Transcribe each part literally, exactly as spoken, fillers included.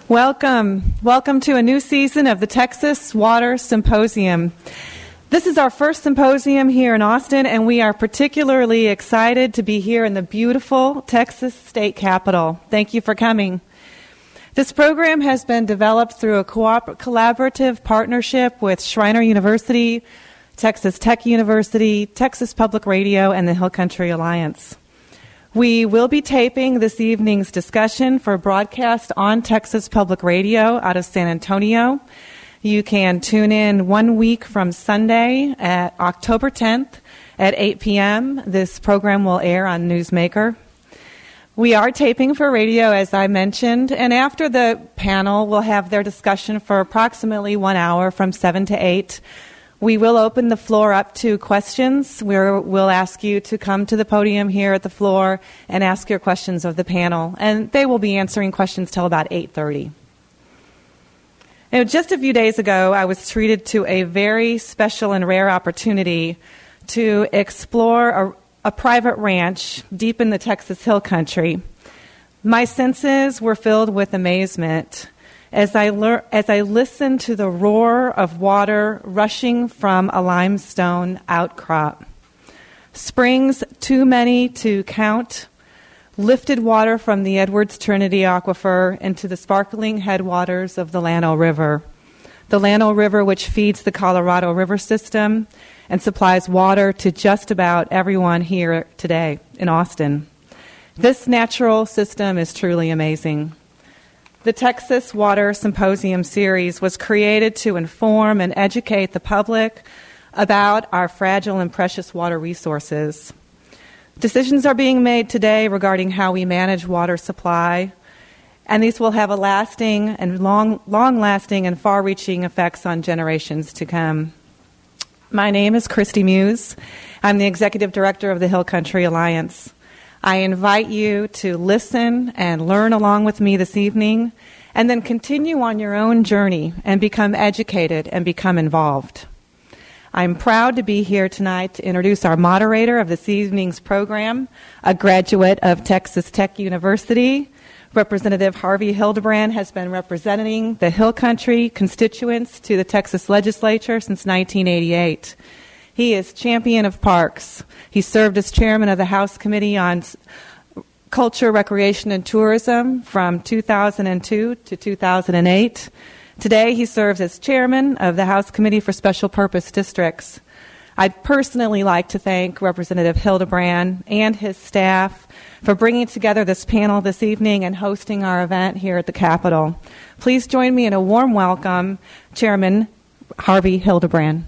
Welcome. Welcome to a new season of the Texas Water Symposium. This is our first symposium here in Austin, and we are particularly excited to be here in the beautiful Texas State Capitol. Thank you for coming. This program has been developed through a co- collaborative partnership with Schreiner University, Texas Tech University, Texas Public Radio, and the Hill Country Alliance. We will be taping this evening's discussion for broadcast on Texas Public Radio out of San Antonio. You can tune in one week from Sunday at October tenth at eight p.m. This program will air on Newsmaker. We are taping for radio, as I mentioned, and after the panel, we'll have their discussion for approximately one hour from seven to eight. We will open the floor up to questions. We're, we'll ask you to come to the podium here at the floor and ask your questions of the panel, and they will be answering questions till about eight thirty. Now, just a few days ago, I was treated to a very special and rare opportunity to explore a, a private ranch deep in the Texas Hill Country. My senses were filled with amazement as I lear- as I listened to the roar of water rushing from a limestone outcrop. Springs too many to count lifted water from the Edwards Trinity Aquifer into the sparkling headwaters of the Llano River. The Llano River, which feeds the Colorado River system and supplies water to just about everyone here today in Austin. This natural system is truly amazing. The Texas Water Symposium series was created to inform and educate the public about our fragile and precious water resources. Decisions are being made today regarding how we manage water supply, and these will have a lasting and long, long-lasting and far-reaching effects on generations to come. My name is Christy Muse. I'm the Executive Director of the Hill Country Alliance. I invite you to listen and learn along with me this evening, and then continue on your own journey and become educated and become involved. I'm proud to be here tonight to introduce our moderator of this evening's program, a graduate of Texas Tech University. Representative Harvey Hildebrand has been representing the Hill Country constituents to the Texas legislature since nineteen eighty-eight. He is champion of parks. He served as chairman of the House Committee on Culture, Recreation, and Tourism from two thousand two to two thousand eight. Today, he serves as chairman of the House Committee for Special Purpose Districts. I'd personally like to thank Representative Hildebrand and his staff for bringing together this panel this evening and hosting our event here at the Capitol. Please join me in a warm welcome, Chairman Harvey Hildebrand.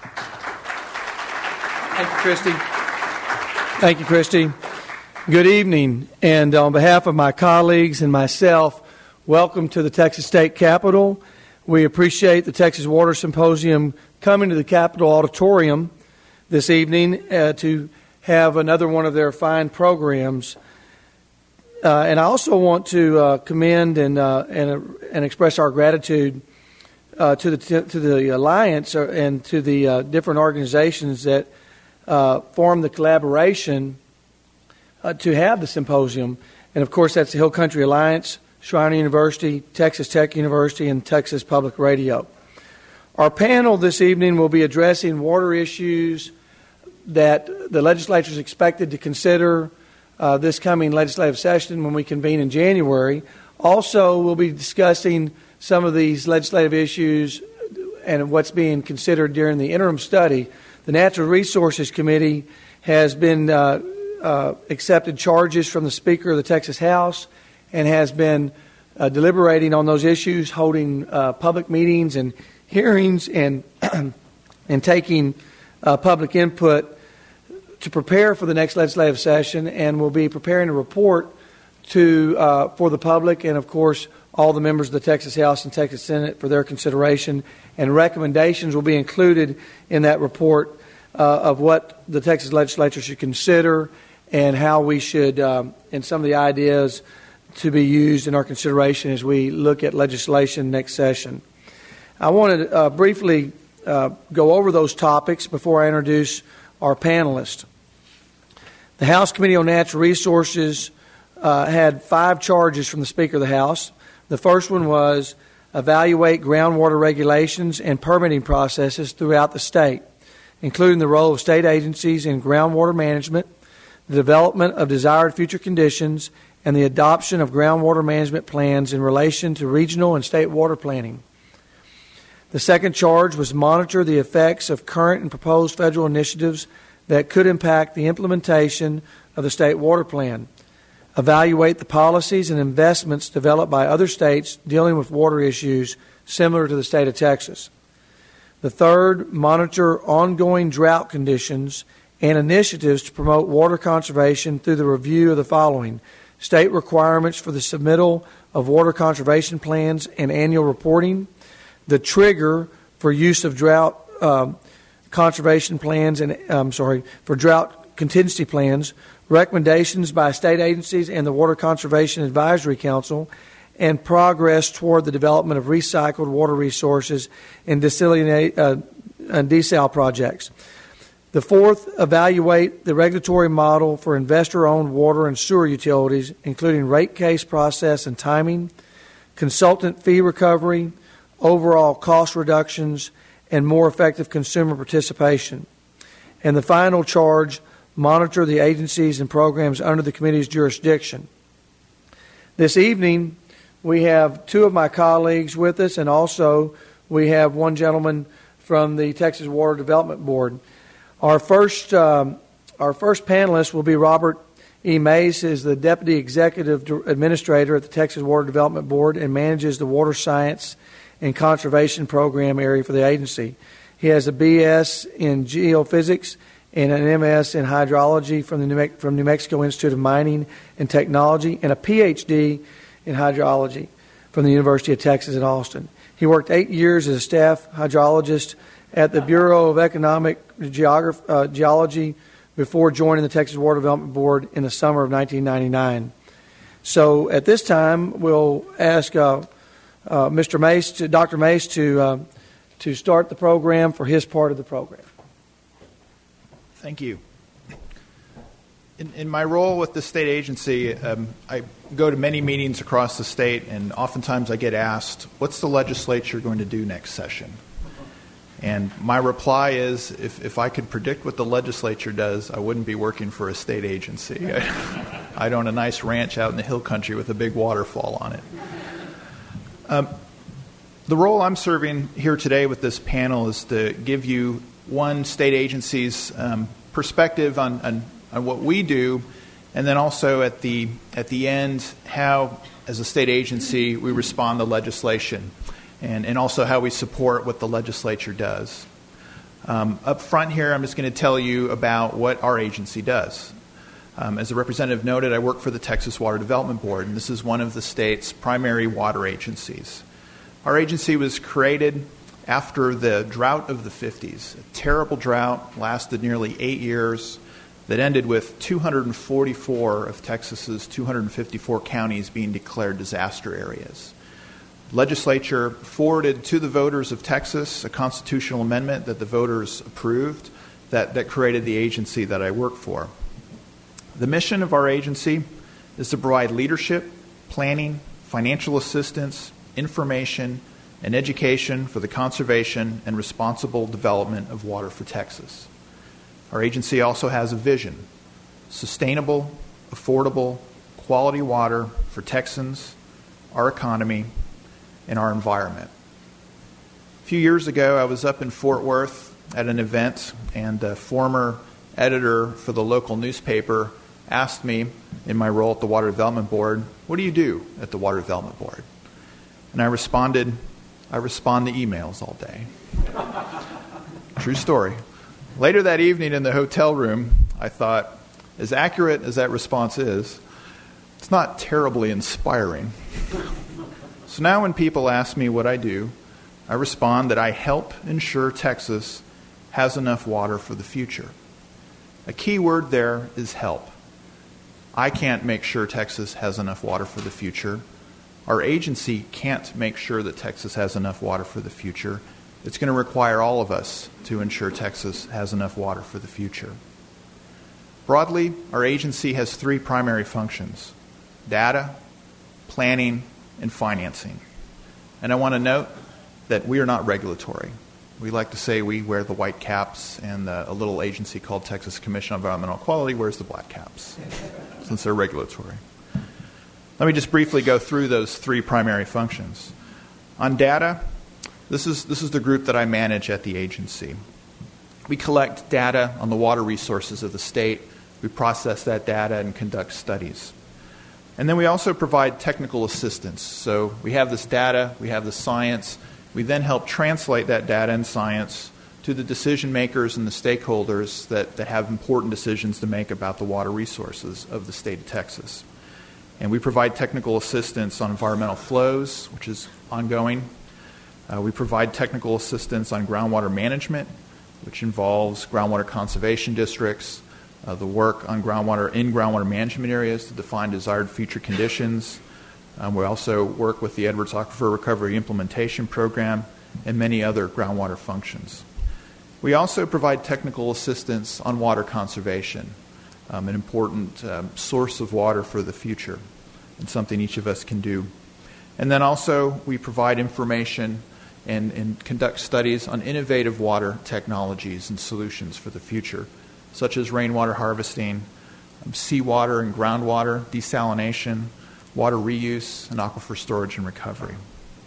Thank you, Christy. Thank you, Christy. Good evening, and on behalf of my colleagues and myself, welcome to the Texas State Capitol. We appreciate the Texas Water Symposium coming to the Capitol Auditorium this evening uh, to have another one of their fine programs. Uh, and I also want to uh, commend and uh, and, uh, and express our gratitude uh, to the to the Alliance and to the uh, different organizations that uh, form the collaboration uh, to have the symposium. And of course, that's the Hill Country Alliance, Schreiner University, Texas Tech University, and Texas Public Radio. Our panel this evening will be addressing water issues that the legislature is expected to consider uh, this coming legislative session when we convene in January. Also, we'll be discussing some of these legislative issues and what's being considered during the interim study. The Natural Resources Committee has been uh, uh, accepted charges from the Speaker of the Texas House and has been uh, deliberating on those issues, holding uh, public meetings and hearings and and taking uh, public input to prepare for the next legislative session, and will be preparing a report to uh, for the public and, of course, all the members of the Texas House and Texas Senate for their consideration. And recommendations will be included in that report uh, of what the Texas legislature should consider and how we should, um, and some of the ideas to be used in our consideration as we look at legislation next session. I want to uh, briefly uh, go over those topics before I introduce our panelists. The House Committee on Natural Resources uh, had five charges from the Speaker of the House. The first one was evaluate groundwater regulations and permitting processes throughout the state, including the role of state agencies in groundwater management, the development of desired future conditions, and the adoption of groundwater management plans in relation to regional and state water planning. The second charge was monitor the effects of current and proposed federal initiatives that could impact the implementation of the state water plan. Evaluate the policies and investments developed by other states dealing with water issues similar to the state of Texas. The third, monitor ongoing drought conditions and initiatives to promote water conservation through the review of the following: state requirements for the submittal of water conservation plans and annual reporting, the trigger for use of drought um, conservation plans and I'm sorry for drought contingency plans, recommendations by state agencies and the Water Conservation Advisory Council, and progress toward the development of recycled water resources and desalinate uh, and desal projects. The fourth, evaluate the regulatory model for investor-owned water and sewer utilities, including rate case process and timing, consultant fee recovery, overall cost reductions, and more effective consumer participation. And the final charge, monitor the agencies and programs under the committee's jurisdiction. This evening, we have two of my colleagues with us, and also we have one gentleman from the Texas Water Development Board. Our first, um, our first panelist will be Robert E. Mace, who is the Deputy Executive Administrator at the Texas Water Development Board and manages the Water Science and Conservation Program area for the agency. He has a B S in Geophysics and an M S in Hydrology from the New, Me- from New Mexico Institute of Mining and Technology, and a P H D in Hydrology from the University of Texas at Austin. He worked eight years as a staff hydrologist at the Bureau of Economic Geography, uh, Geology before joining the Texas Water Development Board in the summer of nineteen ninety-nine. So at this time, we'll ask uh, uh, Mister Mace, to, Doctor Mace, to uh, to start the program for his part of the program. Thank you. In, in my role with the state agency, um, I go to many meetings across the state, and oftentimes I get asked, what's the legislature going to do next session? And my reply is, if, if I could predict what the legislature does, I wouldn't be working for a state agency. I, I'd own a nice ranch out in the hill country with a big waterfall on it. Um, the role I'm serving here today with this panel is to give you one state agency's um, perspective on, on, on what we do, and then also at the at the end how, as a state agency, we respond to legislation, and, and also how we support what the legislature does. Um, up front here, I'm just going to tell you about what our agency does. Um, as the representative noted, I work for the Texas Water Development Board, and this is one of the state's primary water agencies. Our agency was created after the drought of the fifties. A terrible drought lasted nearly eight years that ended with two hundred forty-four of Texas's two hundred fifty-four counties being declared disaster areas. The legislature forwarded to the voters of Texas a constitutional amendment that the voters approved that, that created the agency that I work for. The mission of our agency is to provide leadership, planning, financial assistance, information, and education for the conservation and responsible development of water for Texas. Our agency also has a vision: sustainable, affordable, quality water for Texans, our economy, and our environment. A few years ago, I was up in Fort Worth at an event, and a former editor for the local newspaper asked me, in my role at the Water Development Board, what do you do at the Water Development Board? And I responded, I respond to emails all day. True story. Later that evening in the hotel room, I thought, as accurate as that response is, it's not terribly inspiring. So now when people ask me what I do, I respond that I help ensure Texas has enough water for the future. A key word there is help. I can't make sure Texas has enough water for the future. Our agency can't make sure that Texas has enough water for the future. It's going to require all of us to ensure Texas has enough water for the future. Broadly, our agency has three primary functions. data, planning, and financing. And I want to note that we are not regulatory. We like to say we wear the white caps, and the, a little agency called Texas Commission on Environmental Quality wears the black caps, since they're regulatory. Let me just briefly go through those three primary functions. On data, this is, this is the group that I manage at the agency. We collect data on the water resources of the state. We process that data and conduct studies. And then we also provide technical assistance. So we have this data, we have the science. We then help translate that data and science to the decision makers and the stakeholders that, that have important decisions to make about the water resources of the state of Texas. And we provide technical assistance on environmental flows, which is ongoing. Uh, we provide technical assistance on groundwater management, which involves groundwater conservation districts, uh, the work on groundwater in groundwater management areas to define desired future conditions. Um, we also work with the Edwards Aquifer Recovery Implementation Program and many other groundwater functions. We also provide technical assistance on water conservation, um, an important um, source of water for the future, and something each of us can do. And then also we provide information and, and conduct studies on innovative water technologies and solutions for the future, such as rainwater harvesting, um, seawater and groundwater desalination, water reuse, and aquifer storage and recovery.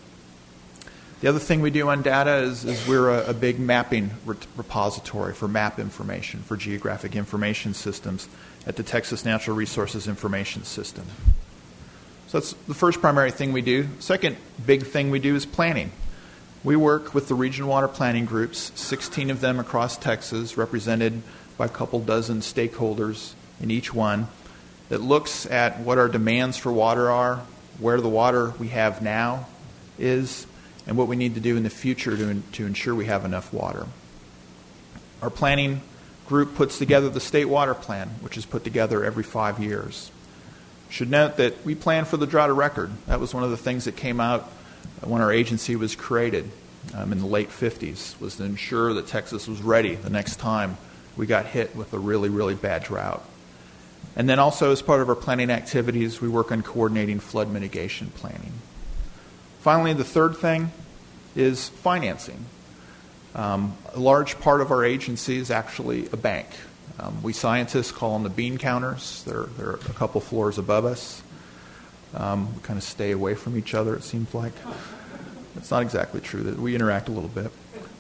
The other thing we do on data is, is we're a, a big mapping re- repository for map information, for geographic information systems at the Texas Natural Resources Information System. So that's the first primary thing we do. Second big thing we do is planning. We work with the regional water planning groups, sixteen of them across Texas, represented by a couple dozen stakeholders in each one, that looks at what our demands for water are, where the water we have now is, and what we need to do in the future to, to ensure we have enough water. Our planning group puts together the state water plan, which is put together every five years. Should note that we plan for the drought of record. That was one of the things that came out when our agency was created um, in the late fifties, was to ensure that Texas was ready the next time we got hit with a really, really bad drought. And then also as part of our planning activities, we work on coordinating flood mitigation planning. Finally, the third thing is financing. Um, a large part of our agency is actually a bank. Um, we scientists call them the bean counters. They're, they're a couple floors above us. Um, we kind of stay away from each other, it seems like. It's not exactly true. That we interact a little bit.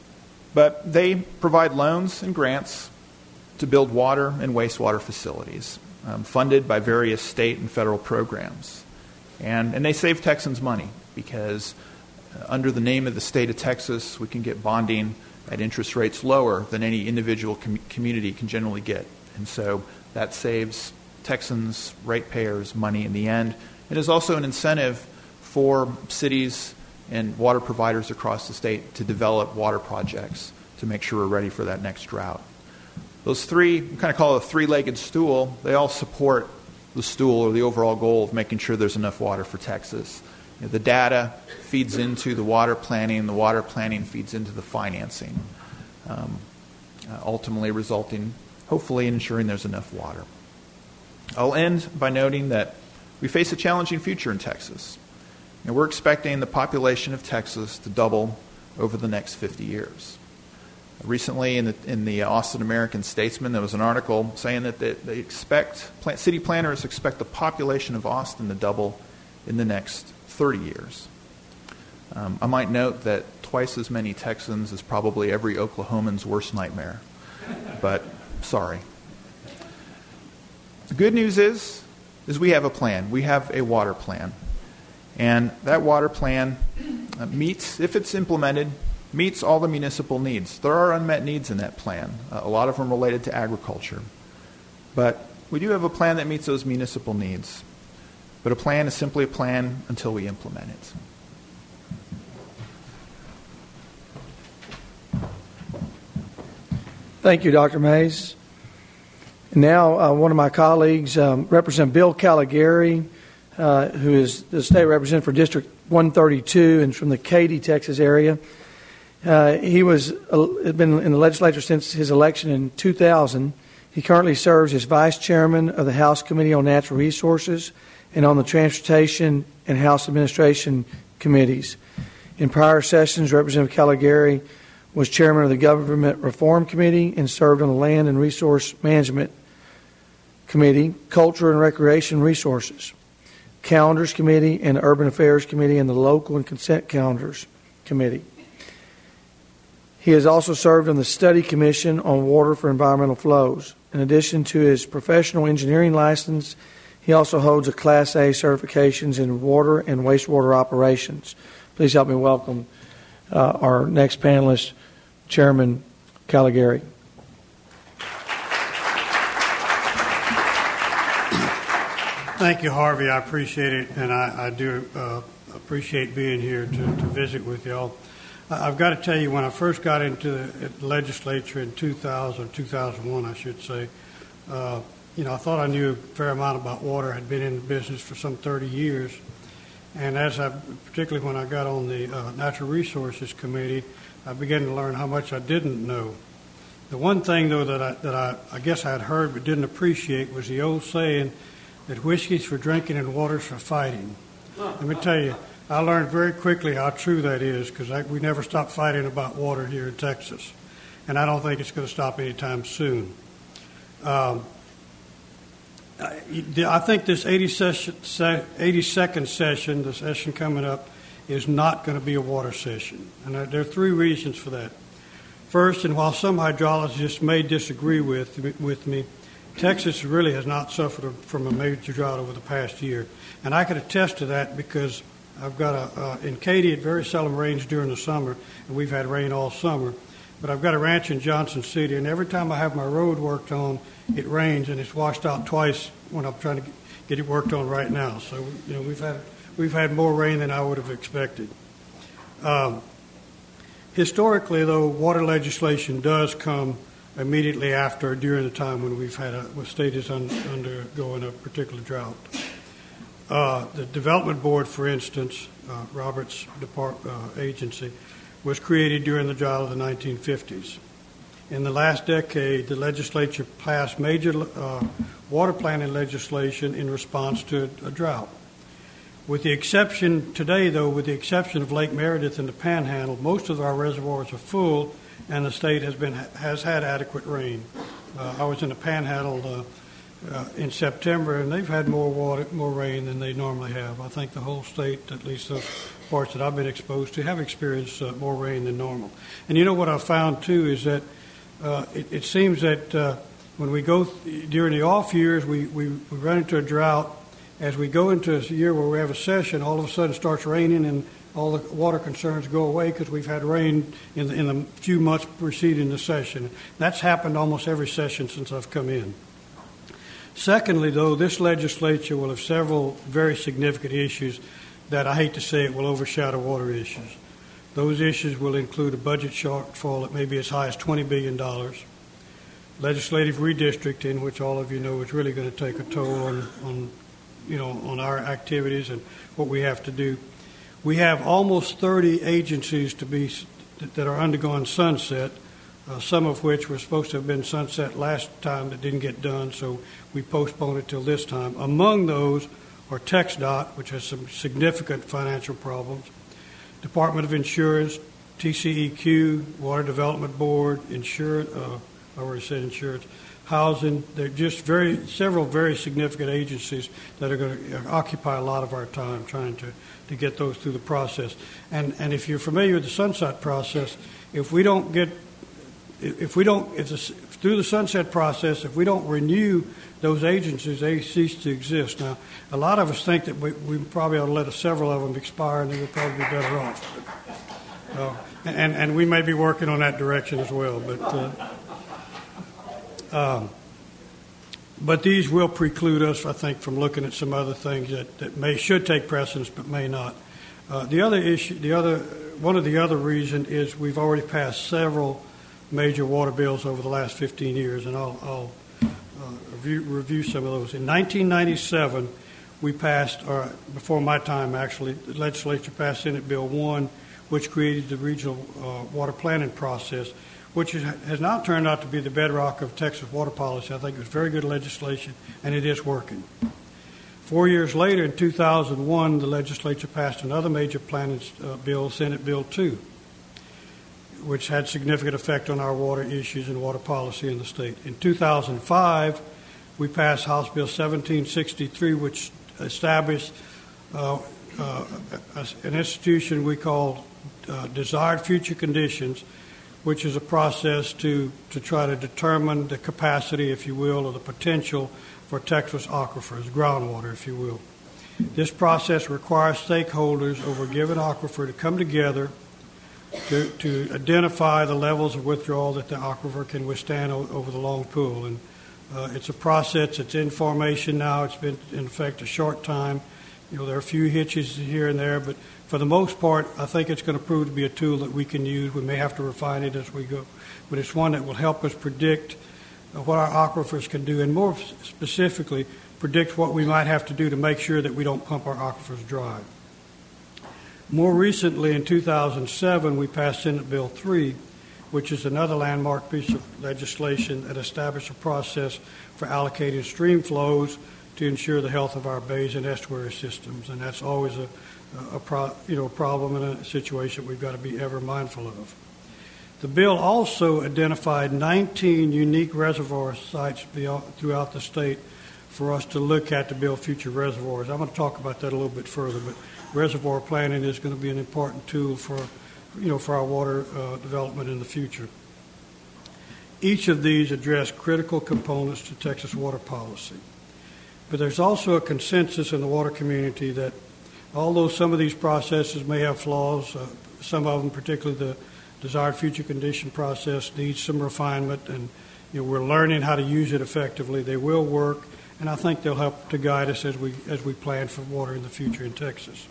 But they provide loans and grants to build water and wastewater facilities, um, funded by various state and federal programs. And, and they save Texans money because uh, under the name of the state of Texas, we can get bonding at interest rates lower than any individual com- community can generally get. And so that saves Texans, ratepayers, money in the end. It is also an incentive for cities and water providers across the state to develop water projects to make sure we're ready for that next drought. Those three, we kind of call it a three-legged stool, they all support the stool or the overall goal of making sure there's enough water for Texas. You know, the data feeds into the water planning, the water planning feeds into the financing, um, uh, ultimately resulting, hopefully, in ensuring there's enough water. I'll end by noting that we face a challenging future in Texas. And we're expecting the population of Texas to double over the next fifty years. Recently, in the, in the Austin American Statesman, there was an article saying that they, they expect, city planners expect the population of Austin to double in the next thirty years. Um, I might note that twice as many Texans is probably every Oklahoman's worst nightmare. But, sorry. The good news is, is we have a plan. We have a water plan. And that water plan uh, meets, if it's implemented, meets all the municipal needs. There are unmet needs in that plan, uh, a lot of them related to agriculture. But we do have a plan that meets those municipal needs. But a plan is simply a plan until we implement it. Thank you, Doctor Mays. And now uh, one of my colleagues, um, Representative Bill Caligari, uh, who is the state representative for District one thirty-two and from the Katy, Texas area. Uh, he was uh, had been in the legislature since his election in two thousand. He currently serves as vice chairman of the House Committee on Natural Resources and on the Transportation and House Administration Committees. In prior sessions, Representative Caligari was chairman of the Government Reform Committee and served on the Land and Resource Management Committee, Culture and Recreation Resources, Calendars Committee, and the Urban Affairs Committee, and the Local and Consent Calendars Committee. He has also served on the Study Commission on Water for Environmental Flows. In addition to his professional engineering license, he also holds a Class A certifications in water and wastewater operations. Please help me welcome uh, our next panelist, Chairman Caligari. Thank you, Harvey. I appreciate it, and I, I do uh, appreciate being here to, to visit with y'all. I've got to tell you, when I first got into the legislature in two thousand, two thousand one, I should say, uh, you know, I thought I knew a fair amount about water. I'd been in the business for some thirty years. And as I, particularly when I got on the uh, Natural Resources Committee, I began to learn how much I didn't know. The one thing, though, that I, that I, I guess I had heard but didn't appreciate was the old saying that whiskey's for drinking and water's for fighting. Let me tell you, I learned very quickly how true that is, because we never stop fighting about water here in Texas. And I don't think it's going to stop anytime soon. Um, I, I think this eighty-second session, the session coming up, is not going to be a water session. And there are three reasons for that. First, and while some hydrologists may disagree with, with me, Texas really has not suffered from a major drought over the past year. And I can attest to that because I've got a, uh, in Katy, it very seldom rains during the summer, and we've had rain all summer. But I've got a ranch in Johnson City, and every time I have my road worked on, it rains, and it's washed out twice when I'm trying to get it worked on right now. So, you know, we've had we've had more rain than I would have expected. Um, historically, though, water legislation does come immediately after, during the time when we've had a when state is un, undergoing a particular drought. Uh, the Development Board, for instance, uh, Robert's depart, uh, agency, was created during the drought of the nineteen fifties. In the last decade, the legislature passed major uh, water planning legislation in response to a drought. With the exception today, though, with the exception of Lake Meredith and the Panhandle, most of our reservoirs are full, and the state has been has had adequate rain. Uh, I was in the Panhandle uh, uh, in September, and they've had more water, more rain than they normally have. I think the whole state, at least those parts that I've been exposed to, have experienced uh, more rain than normal. And you know what I found too is that uh, it, it seems that uh, when we go th- during the off years, we, we, we run into a drought. As we go into a year where we have a session, all of a sudden it starts raining and all the water concerns go away because we've had rain in the, in the few months preceding the session. That's happened almost every session since I've come in. Secondly, though, this legislature will have several very significant issues that I hate to say it will overshadow water issues. Those issues will include a budget shortfall that may be as high as twenty billion dollars, legislative redistricting, which all of you know is really going to take a toll on, on you know, on our activities and what we have to do. We have almost thirty agencies to be that are undergoing sunset, uh, some of which were supposed to have been sunset last time that didn't get done, so we postponed it till this time. Among those are TxDOT, which has some significant financial problems, Department of Insurance, T C E Q, Water Development Board, insurance, uh, I already said insurance, housing. They're just very several very significant agencies that are going to occupy a lot of our time trying to, to get those through the process. And and if you're familiar with the sunset process, if we don't get if we don't if the, through the sunset process, if we don't renew those agencies, they cease to exist. Now, a lot of us think that we, we probably ought to let several of them expire, and they would probably be better off. But, uh, and and we may be working on that direction as well, but. Uh, Um, but these will preclude us, I think, from looking at some other things that, that may should take precedence but may not. Uh, the other issue, the other one of the other reason is we've already passed several major water bills over the last fifteen years, and I'll, I'll uh, review, review some of those. In nineteen ninety-seven, we passed, or before my time actually, the legislature passed Senate Bill one, which created the regional uh, water planning process, which is, has now turned out to be the bedrock of Texas water policy. I think it was very good legislation, and it is working. Four years later, in two thousand one, the legislature passed another major planning uh, bill, Senate Bill two, which had significant effect on our water issues and water policy in the state. In two thousand five, we passed House Bill seventeen sixty-three, which established uh, uh, an institution we call uh, Desired Future Conditions, which is a process to, to try to determine the capacity, if you will, or the potential for Texas aquifers, groundwater, if you will. This process requires stakeholders over a given aquifer to come together to, to identify the levels of withdrawal that the aquifer can withstand o- over the long pool. And uh, it's a process that's in formation now. It's been in effect a short time. You know, there are a few hitches here and there, but for the most part, I think it's going to prove to be a tool that we can use. We may have to refine it as we go, but it's one that will help us predict uh, what our aquifers can do, and more specifically, predict what we might have to do to make sure that we don't pump our aquifers dry. More recently, in two thousand seven, we passed Senate Bill three, which is another landmark piece of legislation that established a process for allocating stream flows to ensure the health of our bays and estuary systems, and that's always a, a pro, you know, problem and a situation we've got to be ever mindful of. The bill also identified nineteen unique reservoir sites throughout the state for us to look at to build future reservoirs. I'm going to talk about that a little bit further, but reservoir planning is going to be an important tool for, you know, for our water uh, development in the future. Each of these address critical components to Texas water policy. But there's also a consensus in the water community that although some of these processes may have flaws, uh, some of them, particularly the desired future condition process, needs some refinement, and you know, we're learning how to use it effectively. They will work, and I think they'll help to guide us as we as we plan for water in the future in Texas.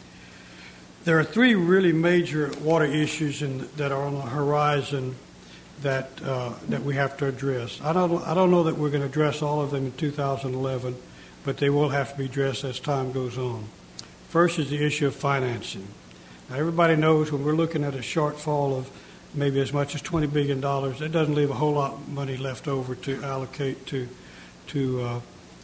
There are three really major water issues in, that are on the horizon that uh, that we have to address. I don't I don't know that we're going to address all of them in two thousand eleven, but they will have to be addressed as time goes on. First is the issue of financing. Now, everybody knows when we're looking at a shortfall of maybe as much as twenty billion dollars, that doesn't leave a whole lot of money left over to allocate to to uh,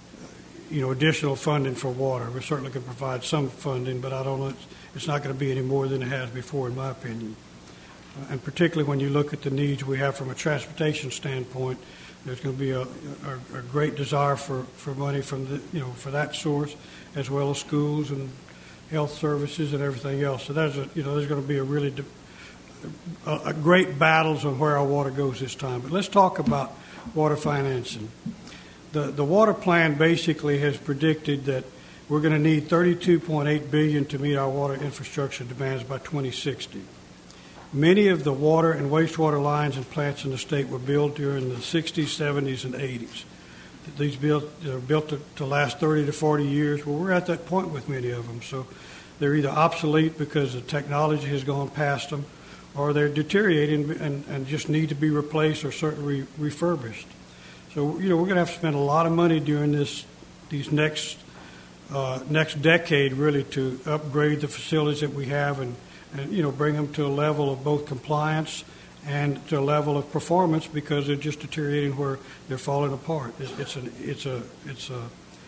you know additional funding for water. We certainly can provide some funding, but I don't know. It's, it's not going to be any more than it has before, in my opinion. Uh, and particularly when you look at the needs we have from a transportation standpoint, there's going to be a, a, a great desire for, for money from the you know for that source, as well as schools and health services and everything else. So there's a you know there's going to be a really de- a, a great battles on where our water goes this time. But let's talk about water financing. The the water plan basically has predicted that we're going to need thirty-two point eight billion dollars to meet our water infrastructure demands by twenty sixty. Many of the water and wastewater lines and plants in the state were built during the sixties, seventies, and eighties. These built are built to, to last thirty to forty years. Well, we're at that point with many of them. So they're either obsolete because the technology has gone past them, or they're deteriorating and, and just need to be replaced or certainly refurbished. So, you know, we're going to have to spend a lot of money during this these next uh, next decade, really, to upgrade the facilities that we have and, and, you know, bring them to a level of both compliance and to a level of performance, because they're just deteriorating where they're falling apart. It's, it's, an, it's, a, it's a,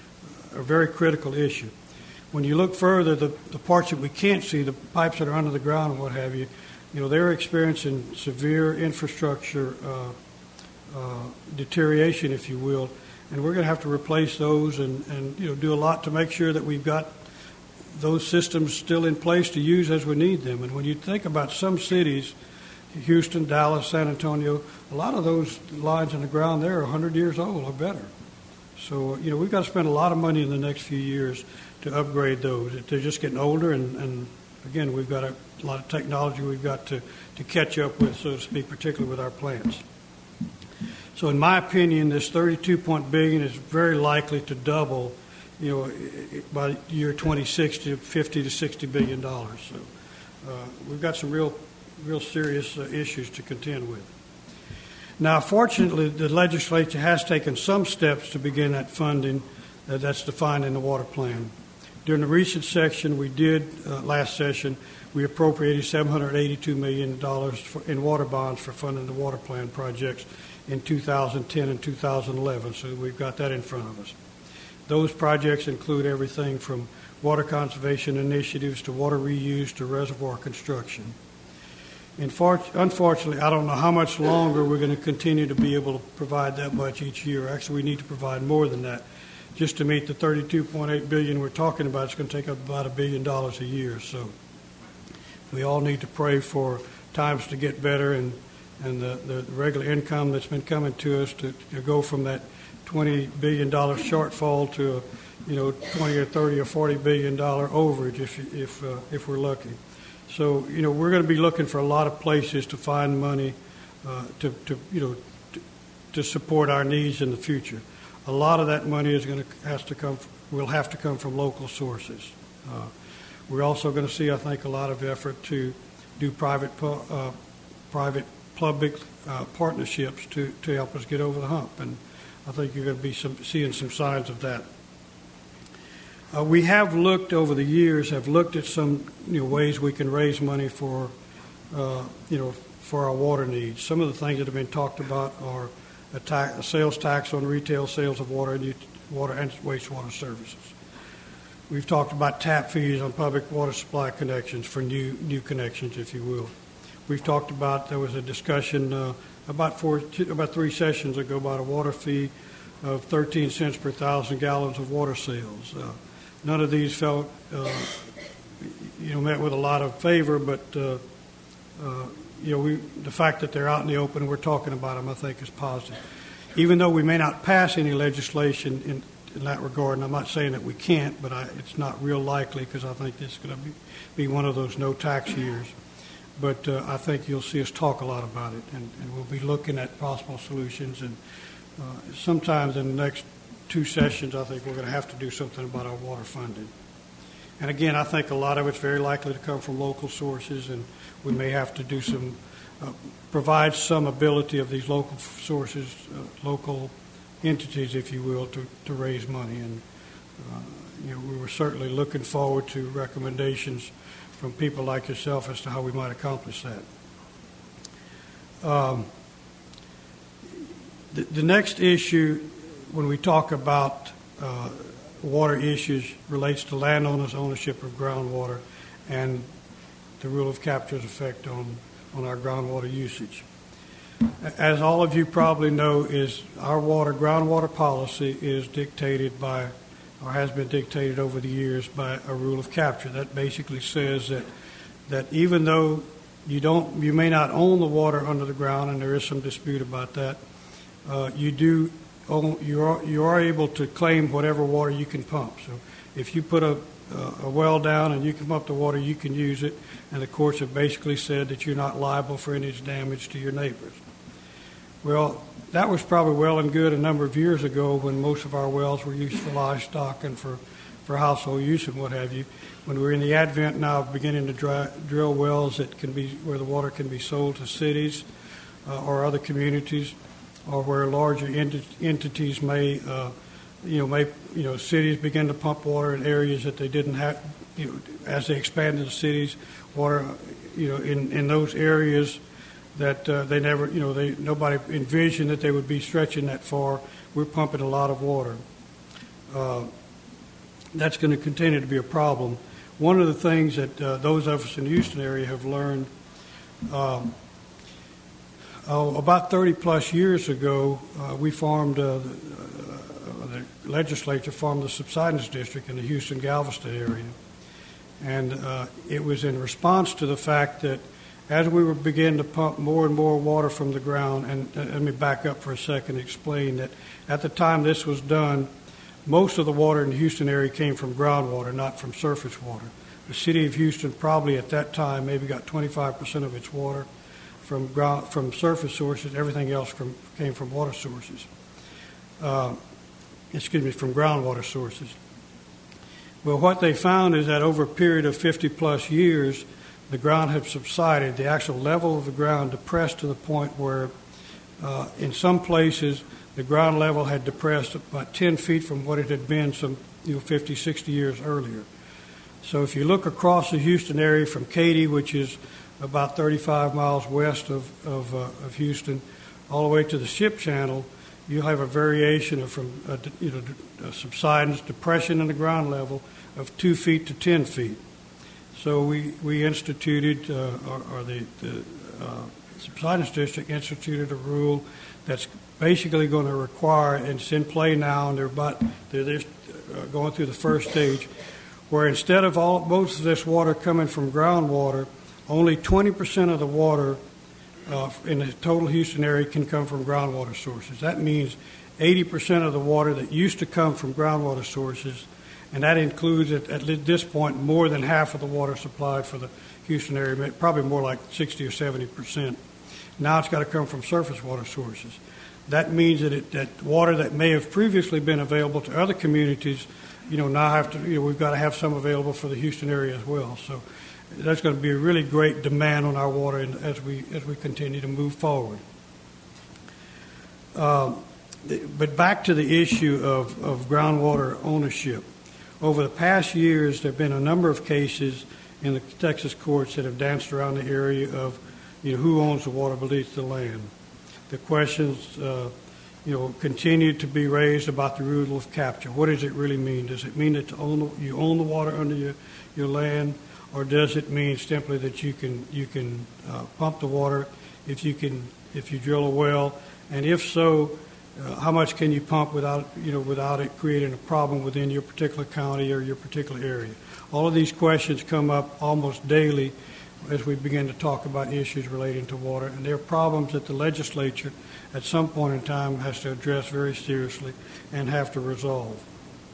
a very critical issue. When you look further, the, the parts that we can't see, the pipes that are under the ground and what have you, you know, they're experiencing severe infrastructure uh, uh, deterioration, if you will, and we're going to have to replace those and, and, you know, do a lot to make sure that we've got those systems still in place to use as we need them. And when you think about some cities, Houston, Dallas, San Antonio, a lot of those lines in the ground there are one hundred years old or better. So, you know, we've got to spend a lot of money in the next few years to upgrade those. They're just getting older, and, and again, we've got a, a lot of technology we've got to, to catch up with, so to speak, particularly with our plants. So in my opinion, this thirty-two point billion is very likely to double, you know, by year twenty sixty to fifty to sixty billion dollars. So uh, we've got some real real serious uh, issues to contend with. Now, fortunately, the legislature has taken some steps to begin that funding uh, that's defined in the water plan. During the recent section we did uh, last session, we appropriated seven hundred eighty-two million dollars for, in water bonds for funding the water plan projects in two thousand ten and two thousand eleven, so we've got that in front of us. those projects include everything from water conservation initiatives to water reuse to reservoir construction. Unfortunately, I don't know how much longer we're going to continue to be able to provide that much each year. Actually, we need to provide more than that. Just to meet the thirty-two point eight billion dollars we're talking about, it's going to take up about a billion dollars a year. So we all need to pray for times to get better and, and the, the regular income that's been coming to us to, to go from that twenty billion dollars shortfall to a, you know, twenty or thirty or forty billion dollars overage if, if, uh, if we're lucky. So, you know, we're going to be looking for a lot of places to find money uh, to, to, you know, to, to support our needs in the future. A lot of that money is going to has to come, will have to come from local sources. Uh, we're also going to see, I think, a lot of effort to do private, uh, private public uh, partnerships to, to help us get over the hump, and I think you're going to be some, seeing some signs of that. Uh, we have looked over the years, have looked at some you know, ways we can raise money for, uh, you know, for our water needs. Some of the things that have been talked about are a, ta- a sales tax on retail sales of water and water and wastewater services. We've talked about tap fees on public water supply connections for new new connections, if you will. We've talked about, there was a discussion uh, about four, two, about three sessions ago about a water fee of thirteen cents per thousand gallons of water sales. Uh, None of these felt, uh, you know, met with a lot of favor, but, uh, uh, you know, we, the fact that they're out in the open and we're talking about them, I think, is positive. Even though we may not pass any legislation in, in that regard, and I'm not saying that we can't, but I, it's not real likely because I think this is going to be, be one of those no-tax years. But uh, I think you'll see us talk a lot about it, and, and we'll be looking at possible solutions. And uh, sometimes in the next two sessions, I think we're going to have to do something about our water funding. And again, I think a lot of it's very likely to come from local sources, and we may have to do some, uh, provide some ability of these local sources, uh, local entities, if you will, to, to raise money. And uh, you know, we were certainly looking forward to recommendations from people like yourself as to how we might accomplish that. Um, the, the next issue, when we talk about uh, water issues, relates to landowners' ownership of groundwater and the rule of capture's effect on, on our groundwater usage. As all of you probably know, is our water groundwater policy is dictated by, or has been dictated over the years by a rule of capture. That basically says that that even though you don't, you may not own the water under the ground, and there is some dispute about that, uh, you do. You are, you are able to claim whatever water you can pump. So if you put a, a well down and you can pump the water, you can use it. And the courts have basically said that you're not liable for any damage to your neighbors. Well, that was probably well and good a number of years ago when most of our wells were used for livestock and for, for household use and what have you. When we're in the advent now of beginning to dry, drill wells that can be where the water can be sold to cities uh, or other communities, or where larger ent- entities may, uh, you know, may, you know, cities begin to pump water in areas that they didn't have, you know, as they expanded the cities, water, you know, in, in those areas that uh, they never, you know, they nobody envisioned that they would be stretching that far. We're pumping a lot of water. Uh, that's going to continue to be a problem. One of the things that uh, those of us in the Houston area have learned. Um, Oh, about thirty plus years ago, uh, we formed, uh, the, uh, the legislature formed the Subsidence District in the Houston-Galveston area. And uh, it was in response to the fact that as we were beginning to pump more and more water from the ground, and uh, let me back up for a second and explain that at the time this was done, most of the water in the Houston area came from groundwater, not from surface water. The city of Houston probably at that time maybe got twenty-five percent of its water from ground, from surface sources. Everything else from, came from water sources. Uh, excuse me, from groundwater sources. Well, what they found is that over a period of fifty plus years, the ground had subsided. The actual level of the ground depressed to the point where uh, in some places the ground level had depressed about ten feet from what it had been some you know, fifty, sixty years earlier. So if you look across the Houston area from Katy, which is about thirty-five miles west of, of, uh, of Houston, all the way to the Ship Channel, you'll have a variation of from uh, you know uh, subsidence, depression in the ground level of two feet to ten feet. So we we instituted, uh, or, or the, the uh, subsidence district instituted a rule that's basically going to require, and it's in play now, and they're about they're, they're uh, going through the first stage, where instead of all most of this water coming from groundwater, only twenty percent of the water uh, in the total Houston area can come from groundwater sources. That means eighty percent of the water that used to come from groundwater sources, and that includes at, at this point more than half of the water supplied for the Houston area, probably more like sixty or seventy percent. Now it's got to come from surface water sources. That means that it, that water that may have previously been available to other communities, you know, now have to, you know, we've got to have some available for the Houston area as well. So that's going to be a really great demand on our water as we as we continue to move forward. Um, but back to the issue of, of groundwater ownership. Over the past years, there have been a number of cases in the Texas courts that have danced around the area of, you know, who owns the water beneath the land. The questions, uh, you know, continue to be raised about the rule of capture. What does it really mean? Does it mean that you own the, you own the water under your, your land, or does it mean simply that you can you can uh, pump the water if you can if you drill a well, and if so, uh, how much can you pump without you know without it creating a problem within your particular county or your particular area? All of these questions come up almost daily as we begin to talk about issues relating to water, and they're problems that the legislature at some point in time has to address very seriously and have to resolve.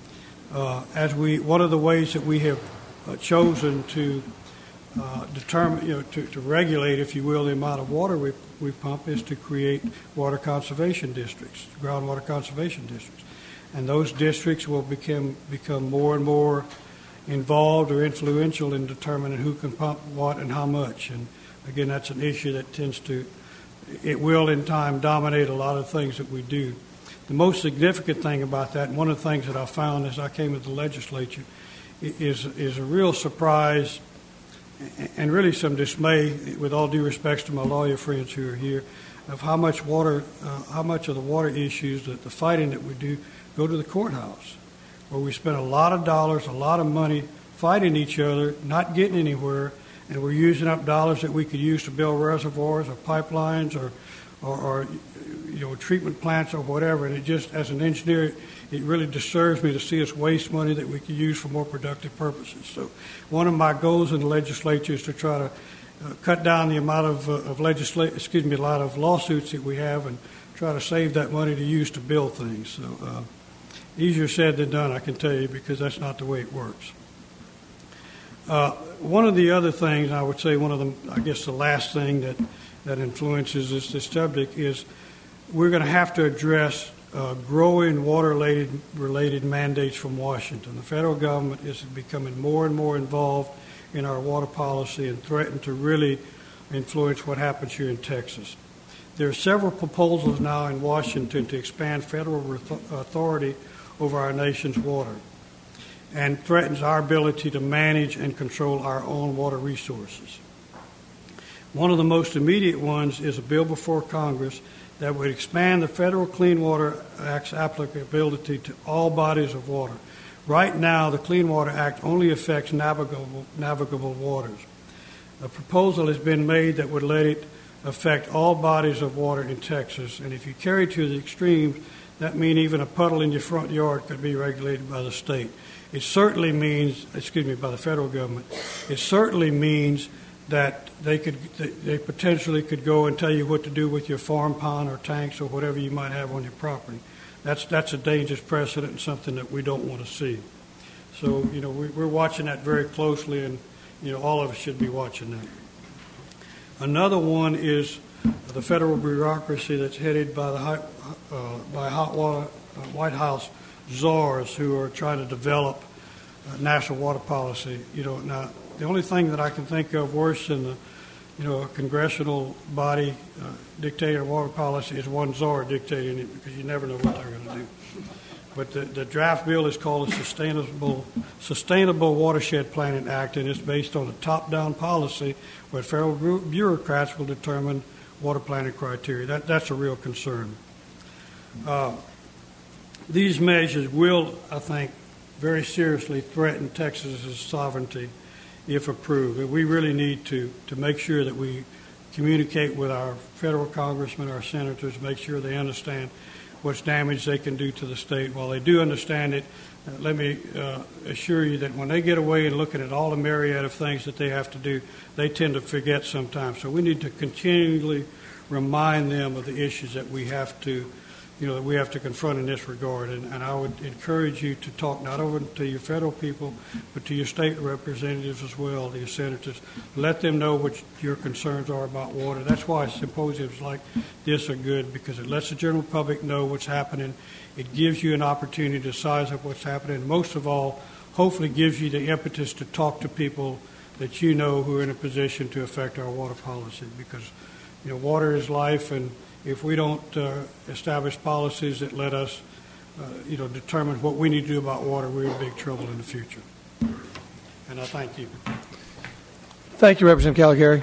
Uh, as we, one of the ways that we have uh, chosen to uh, determine, you know, to, to regulate, if you will, the amount of water we, we pump is to create water conservation districts, groundwater conservation districts, and those districts will become become more and more involved or influential in determining who can pump what and how much. And again, that's an issue that tends to, it will in time dominate a lot of things that we do. The most significant thing about that, and one of the things that I found as I came to the legislature, is is a real surprise and really some dismay, with all due respects to my lawyer friends who are here, of how much water, uh, how much of the water issues, that the fighting that we do, go to the courthouse, where we spend a lot of dollars, a lot of money fighting each other, not getting anywhere, and we're using up dollars that we could use to build reservoirs or pipelines or, or, or you know, treatment plants or whatever. And it just, as an engineer, it really disturbs me to see us waste money that we could use for more productive purposes. So one of my goals in the legislature is to try to uh, cut down the amount of, uh, of legisla- excuse me, a lot of lawsuits that we have and try to save that money to use to build things. So, uh, easier said than done, I can tell you, because that's not the way it works. Uh, one of the other things, I would say one of the, I guess the last thing that, that influences this, this subject is we're going to have to address uh, growing water-related related mandates from Washington. The federal government is becoming more and more involved in our water policy and threaten to really influence what happens here in Texas. There are several proposals now in Washington to expand federal authority over our nation's water, and threatens our ability to manage and control our own water resources. One of the most immediate ones is a bill before Congress that would expand the Federal Clean Water Act's applicability to all bodies of water. Right now, the Clean Water Act only affects navigable, navigable waters. A proposal has been made that would let it affect all bodies of water in Texas, and if you carry it to the extremes, that means even a puddle in your front yard could be regulated by the state. It certainly means, excuse me, by the federal government. It certainly means that they could, they potentially could go and tell you what to do with your farm pond or tanks or whatever you might have on your property. That's that's a dangerous precedent and something that we don't want to see. So, you know, we, we're watching that very closely, and, you know, all of us should be watching that. Another one is the federal bureaucracy that's headed by the high, uh, by hot water, uh, White House czars who are trying to develop uh, national water policy. You know, now the only thing that I can think of worse than the, you know, a congressional body uh, dictating water policy is one czar dictating it, because you never know what they're going to do. But the, the draft bill is called the Sustainable Sustainable Watershed Planning Act, and it's based on a top-down policy where federal bureaucrats will determine water planning criteria. That, that's a real concern. Uh, these measures will, I think, very seriously threaten Texas's sovereignty if approved. And we really need to, to make sure that we communicate with our federal congressmen, our senators, make sure they understand what's damage they can do to the state. While they do understand it, uh, let me uh, assure you that when they get away and looking at all the myriad of things that they have to do, they tend to forget sometimes. So we need to continually remind them of the issues that we have to you know, that we have to confront in this regard. And, and I would encourage you to talk not only to your federal people, but to your state representatives as well, your senators. Let them know what your concerns are about water. That's why symposiums like this are good, because it lets the general public know what's happening. It gives you an opportunity to size up what's happening. And most of all, hopefully gives you the impetus to talk to people that you know who are in a position to affect our water policy, because, you know, water is life, and if we don't uh, establish policies that let us, uh, you know, determine what we need to do about water, we're in big trouble in the future. And I thank you. Thank you, Representative Caligari.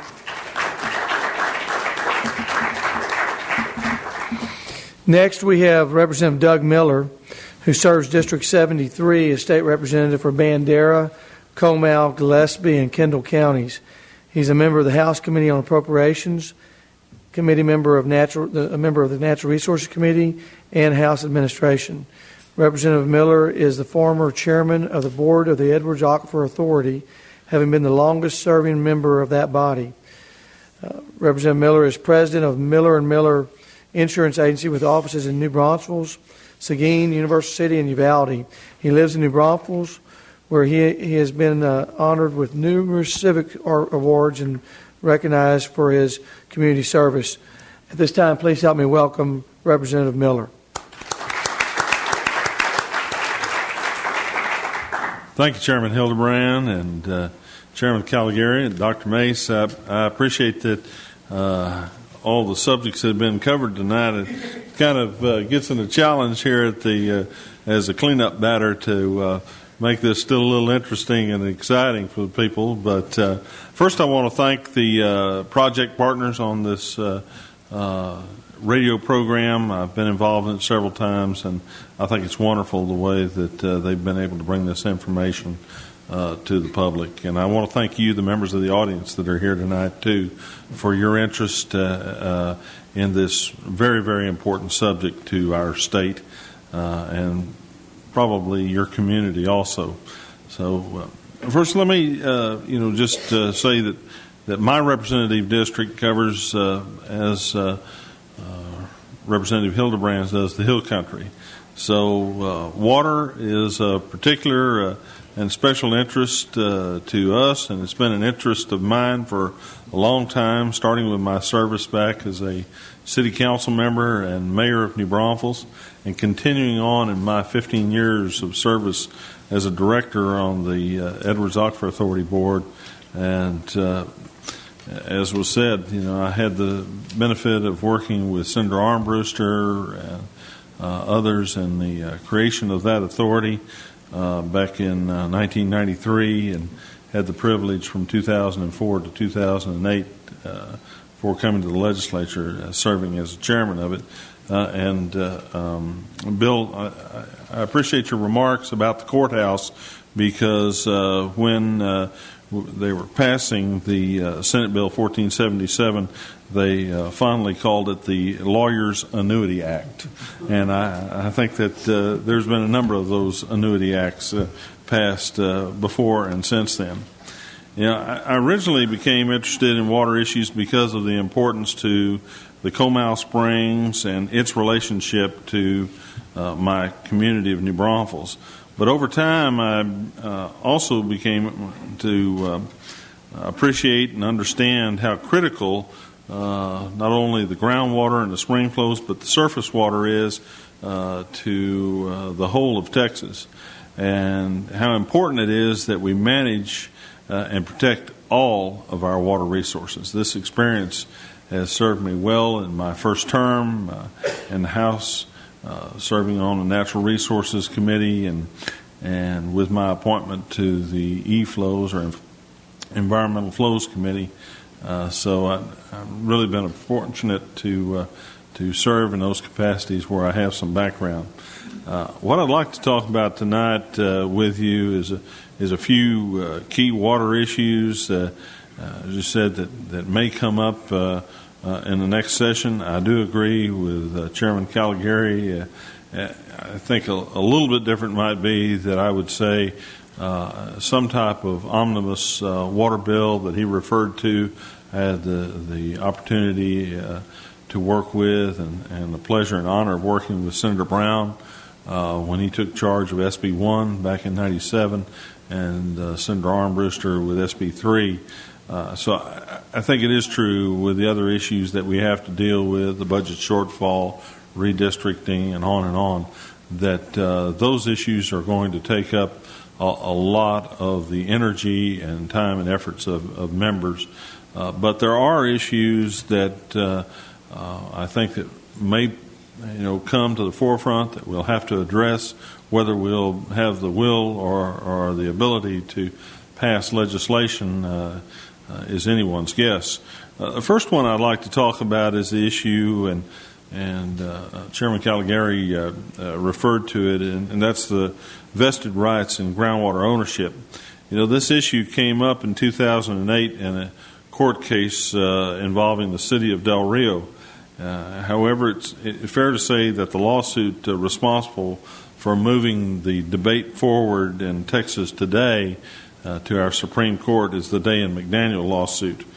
Next, we have Representative Doug Miller, who serves District seventy-three as State Representative for Bandera, Comal, Gillespie, and Kendall counties. He's a member of the House Committee on Appropriations, committee member of natural, a member of the Natural Resources Committee, and House Administration. Representative Miller is the former chairman of the board of the Edwards Aquifer Authority, having been the longest-serving member of that body. Uh, Representative Miller is president of Miller and Miller Insurance Agency with offices in New Braunfels, Seguin, University City, and Uvalde. He lives in New Braunfels, where he, he has been uh, honored with numerous civic awards and recognized for his community service. At this time, please help me welcome Representative Miller. Thank you, Chairman Hildebrand and uh, Chairman Caligari and Doctor Mace. I, I appreciate that uh, all the subjects that have been covered tonight. It kind of uh, gets in a challenge here at the uh, as a cleanup batter to uh, make this still a little interesting and exciting for the people. But uh, first I want to thank the uh, project partners on this uh, uh, radio program. I've been involved in it several times, and I think it's wonderful the way that uh, they've been able to bring this information uh, to the public. And I want to thank you, the members of the audience that are here tonight, too, for your interest uh, uh, in this very, very important subject to our state uh, and probably your community also. So uh, first let me uh, you know just uh, say that, that my representative district covers, uh, as uh, uh, Representative Hildebrand does, the Hill Country. So uh, water is a particular uh, and special interest uh, to us, and it's been an interest of mine for a long time, starting with my service back as a city council member and mayor of New Braunfels, and continuing on in my fifteen years of service as a director on the uh, Edwards Aquifer Authority Board. And uh, as was said, you know, I had the benefit of working with Senator Armbruster and uh, others in the uh, creation of that authority uh, back in uh, nineteen ninety-three, and had the privilege from two thousand four to two thousand eight uh, before coming to the legislature, uh, serving as chairman of it. Uh, and uh, um, Bill, I, I appreciate your remarks about the courthouse, because uh, when uh, they were passing the uh, Senate Bill fourteen seventy-seven, they uh, fondly called it the Lawyers Annuity Act. And I, I think that uh, there's been a number of those annuity acts uh, passed uh, before and since then. You know, I, I originally became interested in water issues because of the importance to the Comal Springs and its relationship to uh, my community of New Braunfels. But over time, I uh, also became to uh, appreciate and understand how critical uh, not only the groundwater and the spring flows, but the surface water is uh, to uh, the whole of Texas, and how important it is that we manage uh, and protect all of our water resources. This experience has served me well in my first term uh, in the House, uh, serving on the Natural Resources Committee, and and with my appointment to the E-Flows or Environmental Flows Committee. Uh, so I, I've really been fortunate to uh, to serve in those capacities where I have some background. Uh, what I'd like to talk about tonight uh, with you is a, is a few uh, key water issues, uh, uh, as you said, that, that may come up uh, uh, in the next session. I do agree with uh, Chairman Caligari. Uh, I think a, a little bit different might be that I would say uh, some type of omnibus uh, water bill that he referred to. I had the, the opportunity uh, to work with and, and the pleasure and honor of working with Senator Brown Uh, when he took charge of S B one back in ninety-seven, and uh, Senator Armbruster with S B three. Uh, so I, I think it is true with the other issues that we have to deal with, the budget shortfall, redistricting, and on and on, that uh, those issues are going to take up a, a lot of the energy and time and efforts of, of members. Uh, but there are issues that uh, uh, I think that may you know, come to the forefront that we'll have to address, whether we'll have the will or, or the ability to pass legislation uh, uh, is anyone's guess. Uh, the first one I'd like to talk about is the issue, and and uh, Chairman Caligari uh, uh, referred to it, and, and that's the vested rights in groundwater ownership. You know, this issue came up in two thousand eight in a court case uh, involving the city of Del Rio. Uh, however, it's, it's fair to say that the lawsuit uh, responsible for moving the debate forward in Texas today uh, to our Supreme Court is the Day and McDaniel lawsuit.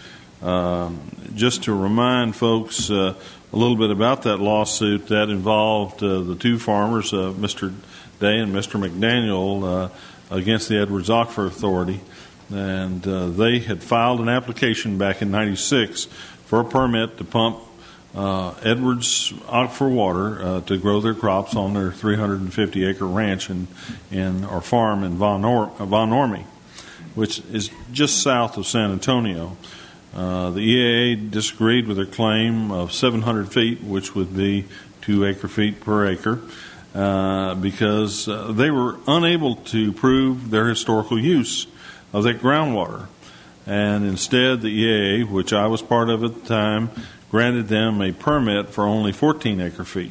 Um, just to remind folks uh, a little bit about that lawsuit, that involved uh, the two farmers, uh, Mister Day and Mister McDaniel, uh, against the Edwards Aquifer Authority. And uh, they had filed an application back in ninety-six for a permit to pump Uh, Edwards Aquifer water uh, to grow their crops on their three hundred fifty acre ranch in, in or farm in Von, Nor- Von Ormy, which is just south of San Antonio. Uh, the E A A disagreed with their claim of seven hundred feet, which would be two acre feet per acre, uh, because uh, they were unable to prove their historical use of that groundwater. And instead, the E A A, which I was part of at the time, granted them a permit for only fourteen acre feet.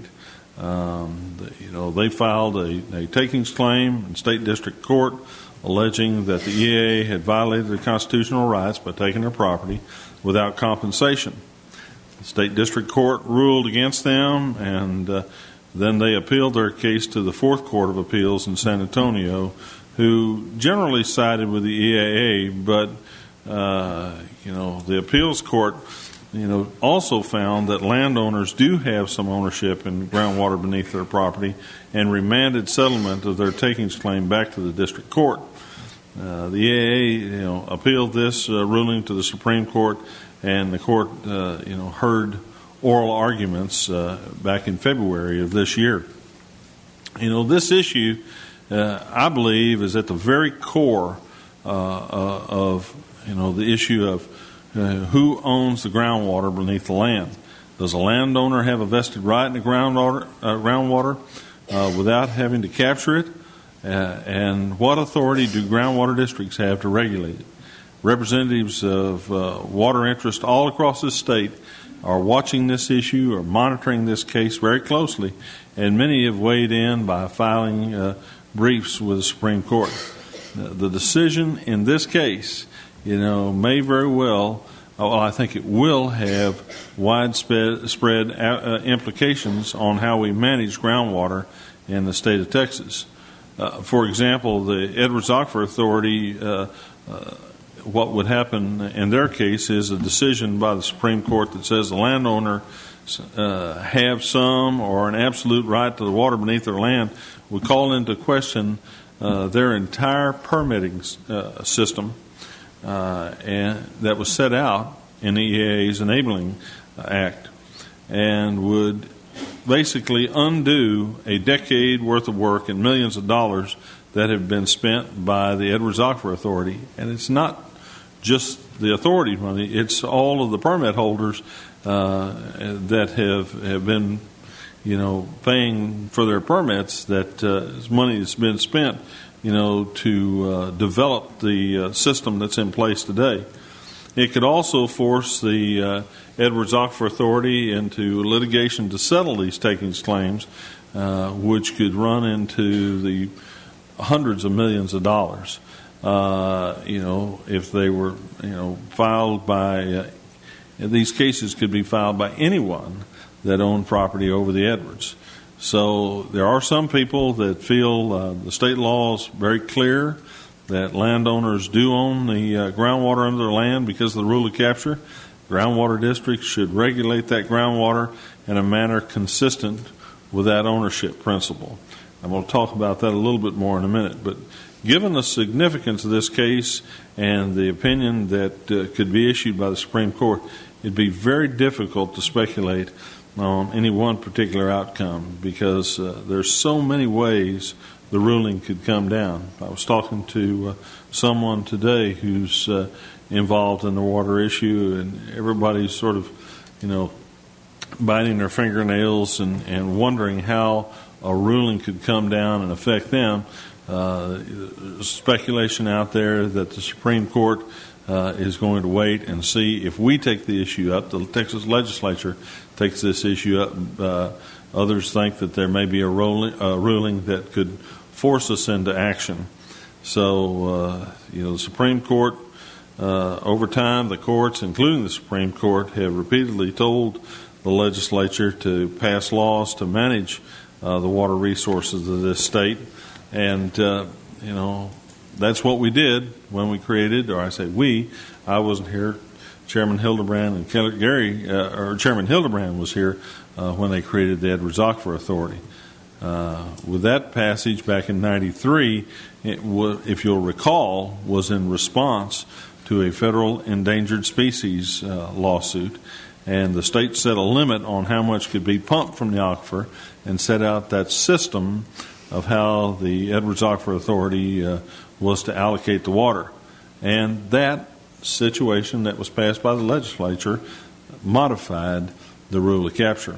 Um, you know, they filed a, a takings claim in state district court alleging that the E A A had violated their constitutional rights by taking their property without compensation. The state district court ruled against them, and uh, then they appealed their case to the Fourth Court of Appeals in San Antonio, who generally sided with the E A A, but uh, you know, the appeals court you know, also found that landowners do have some ownership in groundwater beneath their property and remanded settlement of their takings claim back to the district court. Uh, the E A A, you know, appealed this uh, ruling to the Supreme Court, and the court, uh, you know, heard oral arguments uh, back in February of this year. You know, this issue, uh, I believe, is at the very core uh, uh, of, you know, the issue of Uh, who owns the groundwater beneath the land? Does a landowner have a vested right in the groundwater, uh, groundwater uh, without having to capture it? Uh, and what authority do groundwater districts have to regulate it? Representatives of uh, water interests all across this state are watching this issue or monitoring this case very closely, and many have weighed in by filing uh, briefs with the Supreme Court. Uh, the decision in this case you know, may very well, well, I think it will have widespread spread, uh, implications on how we manage groundwater in the state of Texas. Uh, for example, the Edwards Aquifer Authority, uh, uh, what would happen in their case is a decision by the Supreme Court that says the landowner uh, have some or an absolute right to the water beneath their land would call into question uh, their entire permitting uh, system. Uh, and that was set out in the E A A's Enabling Act, and would basically undo a decade worth of work and millions of dollars that have been spent by the Edwards Aquifer Authority. And it's not just the authority money, it's all of the permit holders uh, that have, have been, you know, paying for their permits, that uh, money has been spent you know, to uh, develop the uh, system that's in place today. It could also force the uh, Edwards Aquifer Authority into litigation to settle these takings claims, uh, which could run into the hundreds of millions of dollars. Uh, you know, if they were, you know, filed by, uh, these cases could be filed by anyone that owned property over the Edwards. So there are some people that feel uh, the state law is very clear that landowners do own the uh, groundwater under their land because of the rule of capture. Groundwater districts should regulate that groundwater in a manner consistent with that ownership principle. I'm going to talk about that a little bit more in a minute, but given the significance of this case and the opinion that uh, could be issued by the Supreme Court, it'd be very difficult to speculate on any one particular outcome because uh, there's so many ways the ruling could come down. I was talking to uh, someone today who's uh, involved in the water issue, and everybody's sort of, you know, biting their fingernails and, and wondering how a ruling could come down and affect them. Uh, speculation out there that the Supreme Court uh, is going to wait and see if we take the issue up. The Texas legislature takes this issue up. Uh, others think that there may be a ruling, a ruling that could force us into action. So, uh, you know, the Supreme Court, uh, over time, the courts, including the Supreme Court, have repeatedly told the legislature to pass laws to manage uh, the water resources of this state. And, uh, you know, that's what we did when we created, or I say we, I wasn't here. Chairman Hildebrand and Calgary, uh, or Chairman Hildebrand was here uh, when they created the Edwards Aquifer Authority. Uh, with that passage back in ninety-three, it w- if you'll recall, was in response to a federal endangered species uh, lawsuit, and the state set a limit on how much could be pumped from the aquifer and set out that system of how the Edwards Aquifer Authority uh, was to allocate the water. And that situation that was passed by the legislature modified the rule of capture.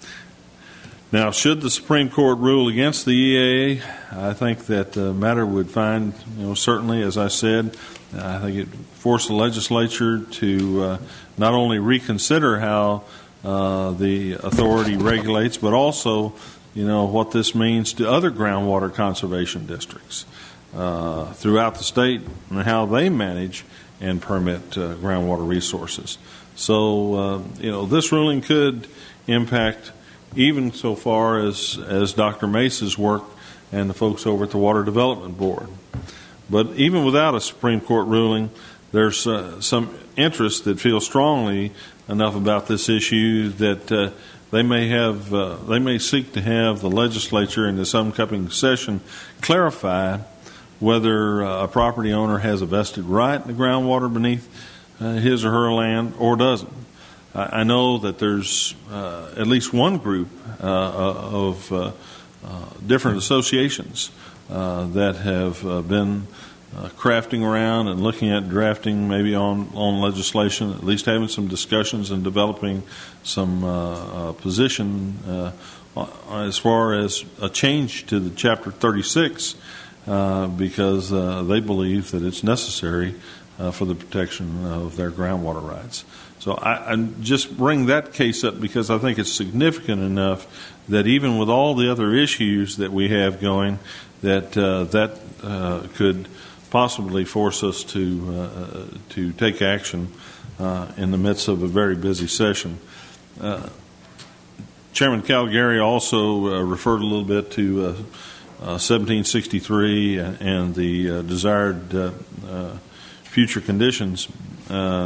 Now, should the Supreme Court rule against the E A A, I think that the matter would find, you know, certainly, as I said, I think it forced the legislature to uh, not only reconsider how uh, the authority regulates, but also, you know, what this means to other groundwater conservation districts uh, throughout the state and how they manage and permit uh, groundwater resources. So, uh, you know, this ruling could impact even so far as, as Doctor Mace's work and the folks over at the Water Development Board. But even without a Supreme Court ruling, there's uh, some interest that feel strongly enough about this issue that uh, they may have, uh, they may seek to have the legislature in this upcoming session clarify whether uh, a property owner has a vested right in the groundwater beneath uh, his or her land or doesn't. I know that there's uh, at least one group uh, of uh, uh, different associations uh, that have uh, been uh, crafting around and looking at drafting maybe on, on legislation, at least having some discussions and developing some uh, uh, position uh, as far as a change to the Chapter thirty-six uh, because uh, they believe that it's necessary uh, for the protection of their groundwater rights. So I, I just bring that case up because I think it's significant enough that even with all the other issues that we have going, that uh, that uh, could possibly force us to uh, to take action uh, in the midst of a very busy session. Uh, Chairman Calgary also uh, referred a little bit to uh, uh, seventeen sixty-three and, and the uh, desired uh, uh, future conditions. Uh,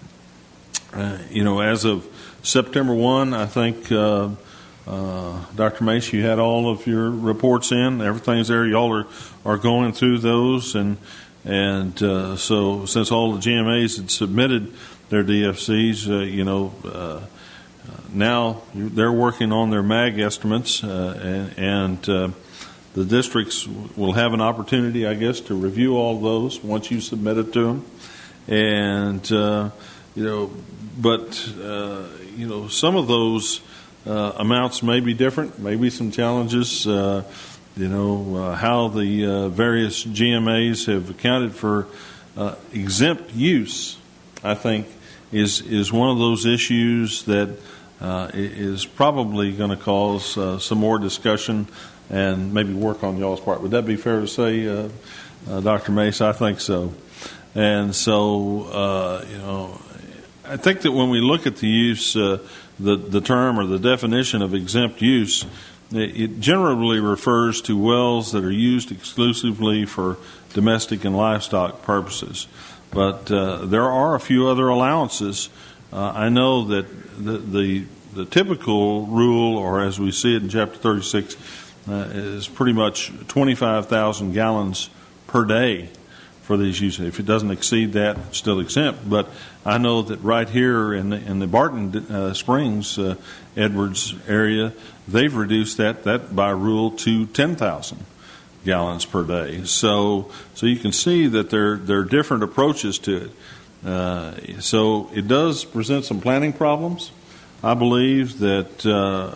Uh, you know, as of September first, I think, uh, uh, Doctor Mace, you had all of your reports in. Everything's there. Y'all are, are going through those. And and uh, so since all the G M As had submitted their D F Cs, uh, you know, uh, now they're working on their M A G estimates. Uh, and and uh, the districts will have an opportunity, I guess, to review all those once you submit it to them. And, uh, you know, but, uh, you know, some of those uh, amounts may be different, maybe some challenges, uh, you know, uh, how the uh, various G M As have accounted for uh, exempt use I think, is is one of those issues that uh, is probably going to cause uh, some more discussion and maybe work on y'all's part. Would that be fair to say, uh, uh, Doctor Mace? I think so. And so, uh, you know, I think that when we look at the use, uh, the the term or the definition of exempt use, it generally refers to wells that are used exclusively for domestic and livestock purposes. But uh, there are a few other allowances. Uh, I know that the, the the typical rule, or as we see it in Chapter thirty-six, uh, is pretty much twenty-five thousand gallons per day for these uses. If it doesn't exceed that, it's still exempt. But I know that right here in the, in the Barton uh, Springs, uh, Edwards area, they've reduced that, that by rule to ten thousand gallons per day. So so you can see that there, there are different approaches to it. Uh, so it does present some planning problems. I believe that uh,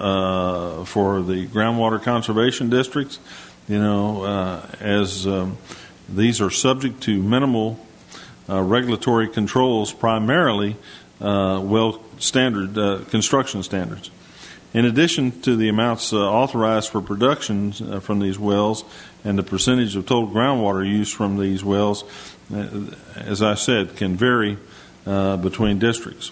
uh, for the groundwater conservation districts, you know, uh, as um, these are subject to minimal uh, regulatory controls, primarily uh, well standard uh, construction standards. In addition to the amounts uh, authorized for production uh, from these wells and the percentage of total groundwater use from these wells, uh, as I said, can vary uh, between districts.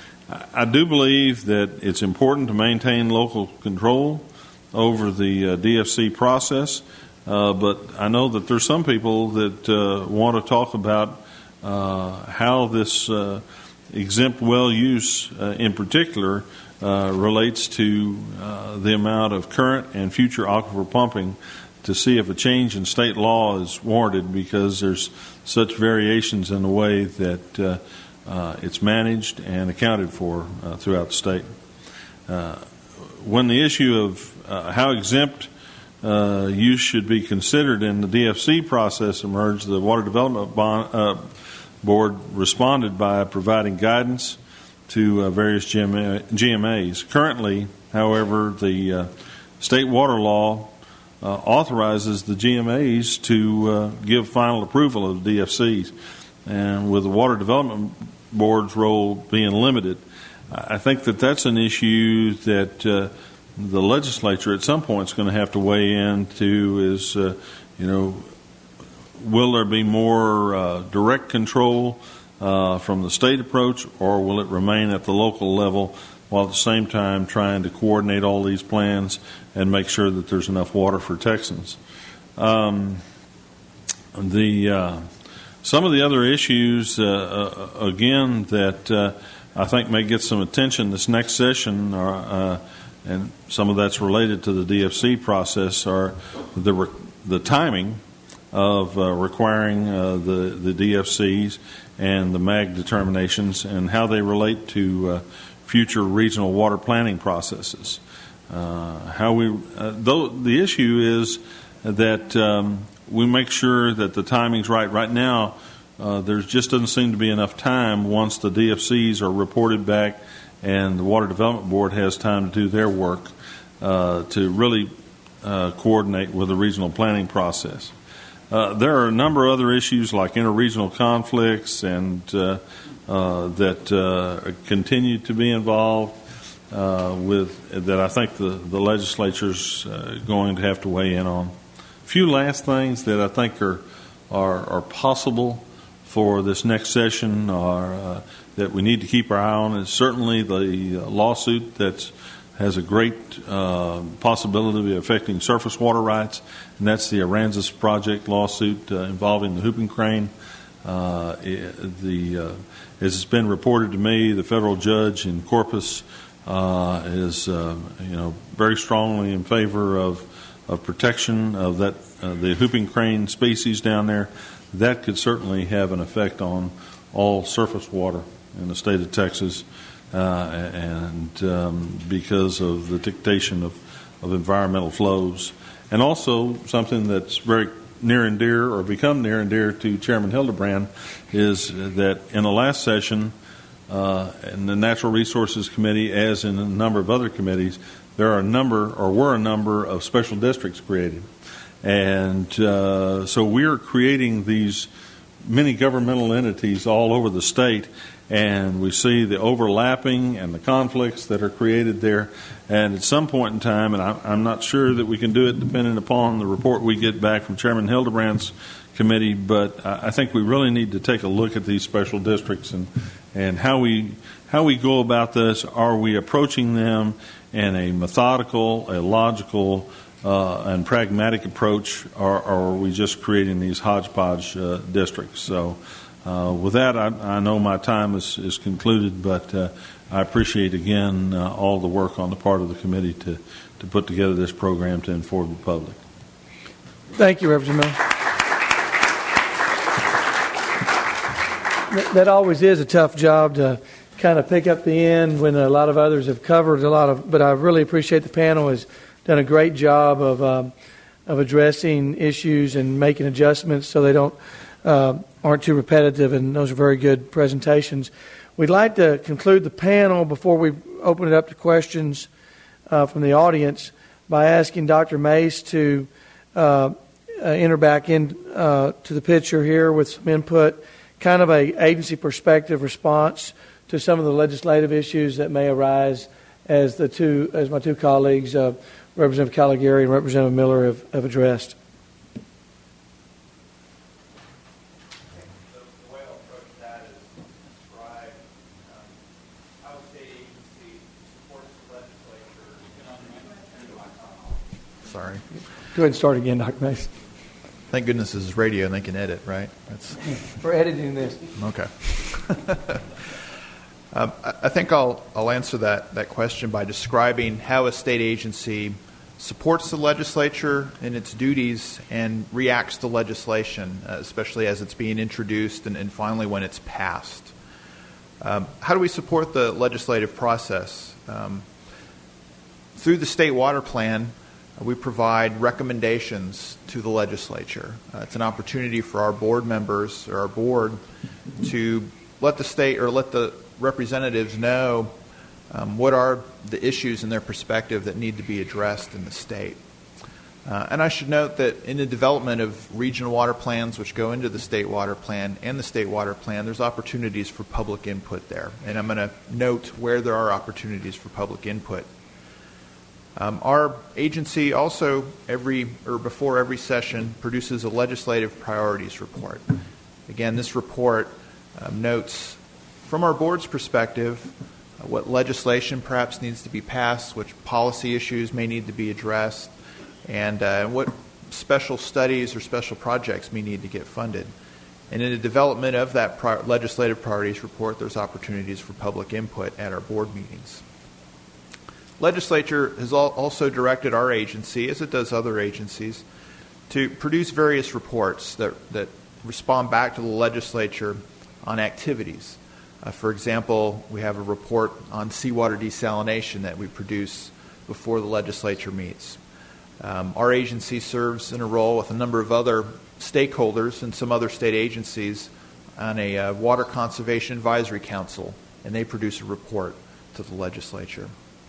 I do believe that it's important to maintain local control over the uh, D F C process, uh, but I know that there's some people that uh, want to talk about uh, how this uh, exempt well use uh, in particular uh, relates to uh, the amount of current and future aquifer pumping, to see if a change in state law is warranted, because there's such variations in the way that uh, Uh, it's managed and accounted for uh, throughout the state. Uh, when the issue of uh, how exempt uh, use should be considered in the D F C process emerged, the Water Development Bond, uh, Board responded by providing guidance to uh, various G M A, G M As. Currently, however, the uh, state water law uh, authorizes the G M As to uh, give final approval of the D F Cs. And with the Water Development Board's role being limited, I think that that's an issue that uh, the legislature at some point is going to have to weigh into. Is uh, you know, will there be more uh, direct control uh, from the state approach, or will it remain at the local level, while at the same time trying to coordinate all these plans and make sure that there's enough water for Texans? Um, the uh, Some of the other issues, uh, uh, again, that uh, I think may get some attention this next session, are, uh, and some of that's related to the D F C process, are the re- the timing of uh, requiring uh, the, the D F Cs and the M A G determinations, and how they relate to uh, future regional water planning processes. Uh, how we, uh, though the issue is that um, we make sure that the timing's right. Right now, uh, there just doesn't seem to be enough time once the D F Cs are reported back and the Water Development Board has time to do their work uh, to really uh, coordinate with the regional planning process. Uh, there are a number of other issues like interregional conflicts and uh, uh, that uh, continue to be involved uh, with that I think the, the legislature's uh, going to have to weigh in on. Few last things that I think are are, are possible for this next session, are uh, that we need to keep our eye on, is certainly the uh, lawsuit that has a great uh, possibility of affecting surface water rights, and that's the Aransas Project lawsuit uh, involving the Hooping Crane. Uh, the uh, as it's been reported to me, the federal judge in Corpus uh, is uh, you know very strongly in favor of. of protection of that uh, the hooping crane species down there. That could certainly have an effect on all surface water in the state of Texas, uh, and um, because of the dictation of, of environmental flows. And also something that's very near and dear, or become near and dear to Chairman Hildebrand, is that in the last session uh, in the Natural Resources Committee, as in a number of other committees, there are a number, or were a number, of special districts created. And uh, so we're creating these many governmental entities all over the state, and we see the overlapping and the conflicts that are created there. And at some point in time, and I, I'm not sure that we can do it depending upon the report we get back from Chairman Hildebrand's committee, but I think we really need to take a look at these special districts and, and how we how we go about this. Are we approaching them in a methodical, a logical, uh, and pragmatic approach, or, or are we just creating these hodgepodge uh, districts? So uh, with that, I, I know my time is, is concluded, but uh, I appreciate, again, uh, all the work on the part of the committee to, to put together this program to inform the public. Thank you, Representative Miller. That always is a tough job to kind of pick up the end when a lot of others have covered a lot of, but I really appreciate the panel has done a great job of um, of addressing issues and making adjustments so they don't uh, aren't too repetitive, and those are very good presentations. We'd like to conclude the panel before we open it up to questions uh, from the audience by asking Doctor Mace to uh, uh, enter back in uh, to the picture here with some input, kind of a agency perspective response to some of the legislative issues that may arise as the two, as my two colleagues, uh, Representative Caligari and Representative Miller, have, have addressed. The way I'll approach that is describe um, how a state agency supports the legislature. Sorry. Go ahead and start again, Doctor Mace. Thank goodness this is radio and they can edit, right? That's We're editing this. okay. um, I, I think I'll I'll answer that, that question by describing how a state agency supports the legislature in its duties and reacts to legislation, uh, especially as it's being introduced and, and finally when it's passed. Um, how do we support the legislative process? Um, through the State Water Plan, we provide recommendations to the legislature. Uh, it's an opportunity for our board members or our board to let the state or let the representatives know um, what are the issues in their perspective that need to be addressed in the state. Uh, and I should note that in the development of regional water plans, which go into the State Water Plan and the State Water Plan, there's opportunities for public input there. And I'm going to note where there are opportunities for public input. Um, our agency also, every or before every session, produces a legislative priorities report. Again, this report um, notes, from our board's perspective, uh, what legislation perhaps needs to be passed, which policy issues may need to be addressed, and uh, what special studies or special projects may need to get funded. And in the development of that pri- legislative priorities report, there's opportunities for public input at our board meetings. Legislature has also directed our agency, as it does other agencies, to produce various reports that, that respond back to the legislature on activities. Uh, for example, we have a report on seawater desalination that we produce before the legislature meets. Um, our agency serves in a role with a number of other stakeholders and some other state agencies on a uh, Water Conservation Advisory Council, and they produce a report to the legislature.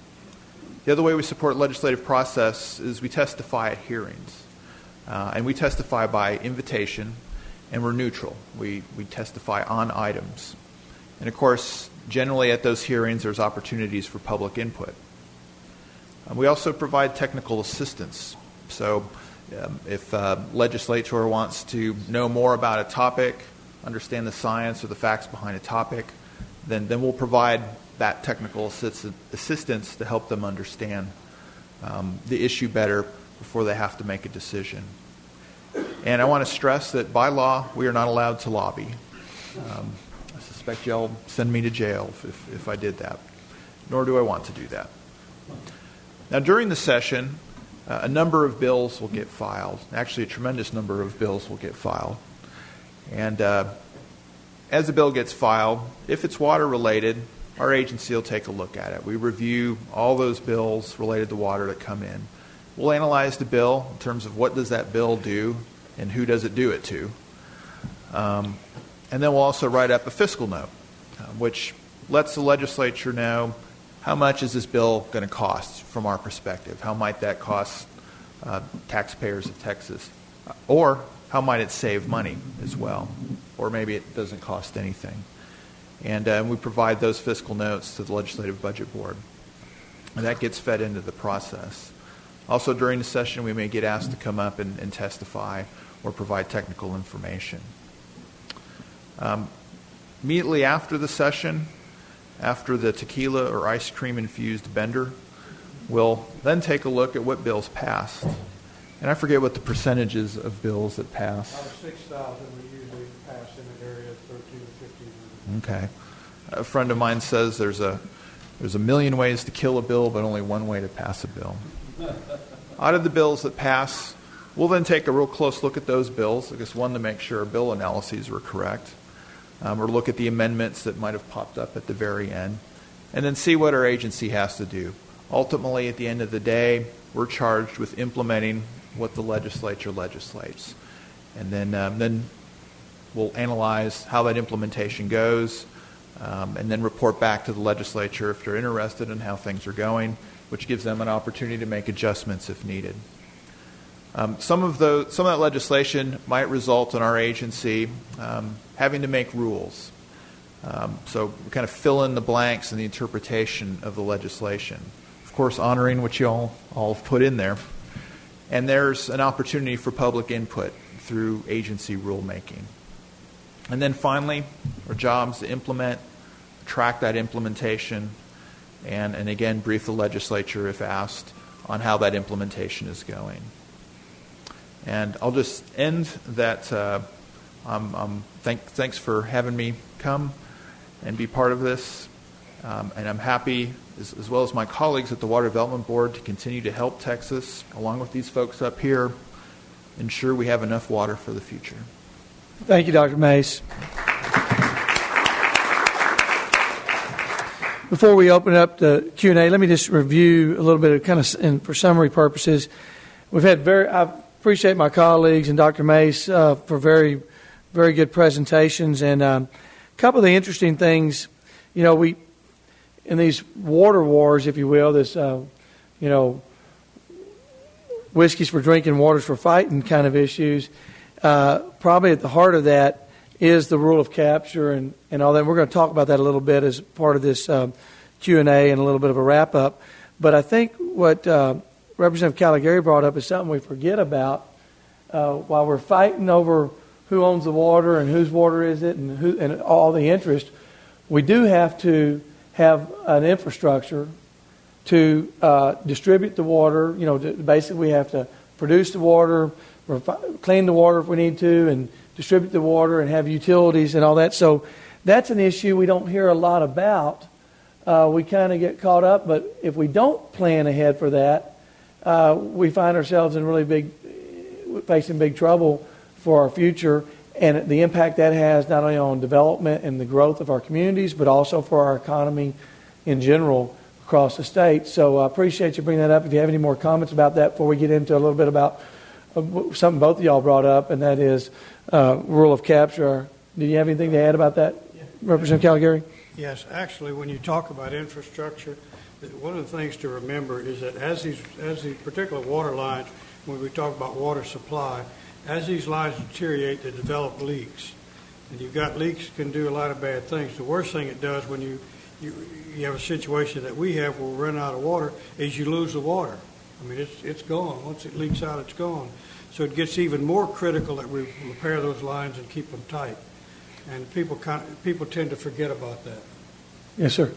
The other way we support legislative process is we testify at hearings. Uh, and we testify by invitation, and we're neutral. We, we testify on items. And of course, generally at those hearings, there's opportunities for public input. Um, we also provide technical assistance. So um, if a legislator wants to know more about a topic, understand the science or the facts behind a topic, then, then we'll provide that technical assist- assistance to help them understand um, the issue better before they have to make a decision. And I want to stress that by law, we are not allowed to lobby. Um, I suspect y'all send me to jail if, if, if I did that, nor do I want to do that. Now, during the session, uh, a number of bills will get filed. Actually, a tremendous number of bills will get filed. And uh, as the bill gets filed, if it's water-related, our agency will take a look at it. We review all those bills related to water that come in. We'll analyze the bill in terms of what does that bill do and who does it do it to. Um, and then we'll also write up a fiscal note, uh, which lets the legislature know how much is this bill going to cost from our perspective. How might that cost uh, taxpayers of Texas? Or how might it save money as well? Or maybe it doesn't cost anything. And uh, we provide those fiscal notes to the Legislative Budget Board. And that gets fed into the process. Also, during the session, we may get asked to come up and, and testify or provide technical information. Um, immediately after the session, after the tequila or ice cream infused bender, we'll then take a look at what bills passed. And I forget what the percentages of bills that pass. Out of six thousand, we usually pass in an area of thirteen to fifteen. Okay. A friend of mine says there's a there's a million ways to kill a bill, but only one way to pass a bill. Out of the bills that pass, we'll then take a real close look at those bills. I guess one, to make sure our bill analyses were correct, um, or look at the amendments that might have popped up at the very end, and then see what our agency has to do. Ultimately, at the end of the day, we're charged with implementing what the legislature legislates. And then um, then we'll analyze how that implementation goes, um, and then report back to the legislature if they're interested in how things are going, which gives them an opportunity to make adjustments if needed. Um, some of the some of that legislation might result in our agency um, having to make rules. Um, so we kind of fill in the blanks in the interpretation of the legislation. Of course, honoring what you all, all have put in there. And there's an opportunity for public input through agency rulemaking. And then finally, our job is to implement, track that implementation, and, and again, brief the legislature if asked on how that implementation is going. And I'll just end that. Uh, I'm, I'm thank, thanks for having me come and be part of this. Um, and I'm happy, as, as well as my colleagues at the Water Development Board, to continue to help Texas, along with these folks up here, ensure we have enough water for the future. Thank you, Doctor Mace. Before we open up the Q and A, let me just review a little bit of kind of, and for summary purposes, we've had very, I appreciate my colleagues and Doctor Mace uh, for very, very good presentations. And um, a couple of the interesting things, you know, we, in these water wars, if you will, this, uh, you know, whiskeys for drinking, waters for fighting kind of issues, uh, probably at the heart of that is the rule of capture and, and all that. And we're going to talk about that a little bit as part of this um, Q and A and a little bit of a wrap-up. But I think what uh, Representative Caligari brought up is something we forget about uh, while we're fighting over who owns the water and whose water is it and, who, and all the interest. We do have to have an infrastructure to uh, distribute the water. You know, to, basically we have to produce the water, refi- clean the water if we need to, and distribute the water and have utilities and all that. So that's an issue we don't hear a lot about. Uh, we kind of get caught up, but if we don't plan ahead for that, uh, we find ourselves in really big, facing big trouble for our future, and the impact that has not only on development and the growth of our communities, but also for our economy in general across the state. So I appreciate you bringing that up. If you have any more comments about that before we get into a little bit about something both of y'all brought up, and that is uh, rule of capture. Do you have anything to add about that, yeah. Representative Caligari? Yes, actually, when you talk about infrastructure, one of the things to remember is that as these, as these particular water lines, when we talk about water supply, as these lines deteriorate, they develop leaks. And you've got leaks can do a lot of bad things. The worst thing it does when you, you, you have a situation that we have where we run out of water is you lose the water. I mean, it's it's gone. Once it leaks out, it's gone. So it gets even more critical that we repair those lines and keep them tight. And people kind of, people tend to forget about that. Yes, sir.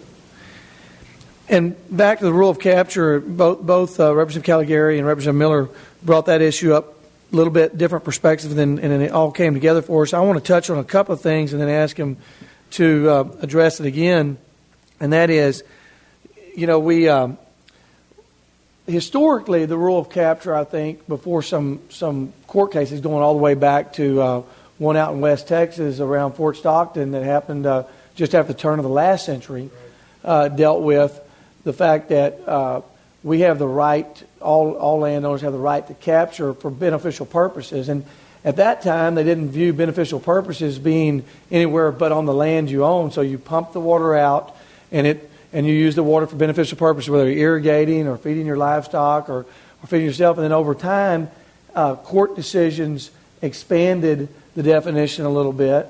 And back to the rule of capture, both both uh, Representative Caligari and Representative Miller brought that issue up a little bit different perspective, than, and then it all came together for us. I want to touch on a couple of things and then ask him to uh, address it again. And that is, you know, we... Um, Historically, the rule of capture, I think, before some, some court cases going all the way back to uh, one out in West Texas around Fort Stockton that happened uh, just after the turn of the last century, uh, dealt with the fact that uh, we have the right, all, all landowners have the right to capture for beneficial purposes. And at that time, they didn't view beneficial purposes being anywhere but on the land you own. So you pump the water out, and it and you use the water for beneficial purposes, whether you're irrigating or feeding your livestock or, or feeding yourself. And then over time, uh, court decisions expanded the definition a little bit.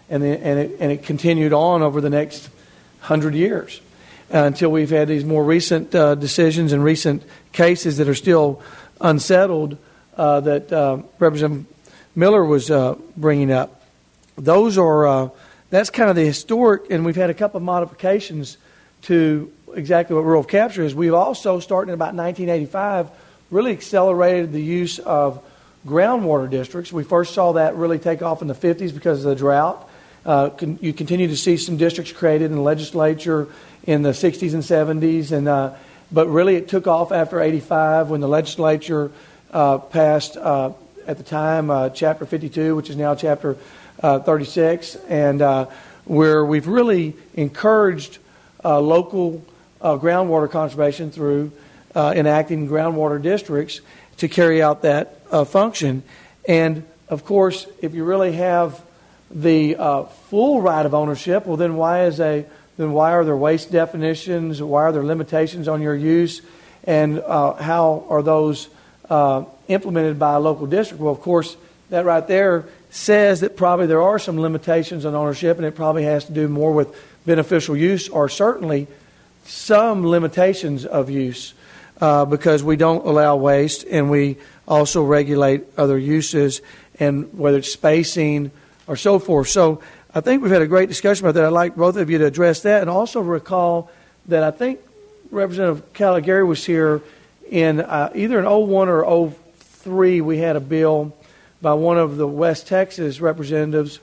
and then, and it and it continued on over the next hundred years uh, until we've had these more recent uh, decisions and recent cases that are still unsettled uh, that uh, Representative Miller was uh, bringing up. Those are uh, that's kind of the historic, and we've had a couple of modifications to exactly what rural capture is. We've also, starting in about nineteen eighty-five, really accelerated the use of groundwater districts. We first saw that really take off in the fifties because of the drought. Uh, con- you continue to see some districts created in the legislature in the sixties and seventies, and uh, but really it took off after eighty-five when the legislature uh, passed, uh, at the time, uh, Chapter fifty-two, which is now Chapter uh, thirty-six, and uh, where we've really encouraged uh, local uh, groundwater conservation through uh, enacting groundwater districts to carry out that uh, function. And, of course, if you really have the uh, full right of ownership, well, then why is a then why are there waste definitions? Why are there limitations on your use? And uh, how are those uh, implemented by a local district? Well, of course, that right there says that probably there are some limitations on ownership, and it probably has to do more with beneficial use, or certainly some limitations of use, uh, because we don't allow waste, and we also regulate other uses, and whether it's spacing or so forth. So I think we've had a great discussion about that. I'd like both of you to address that, and also recall that I think Representative Caligari was here in uh, either in oh one or oh three. We had a bill by one of the West Texas representatives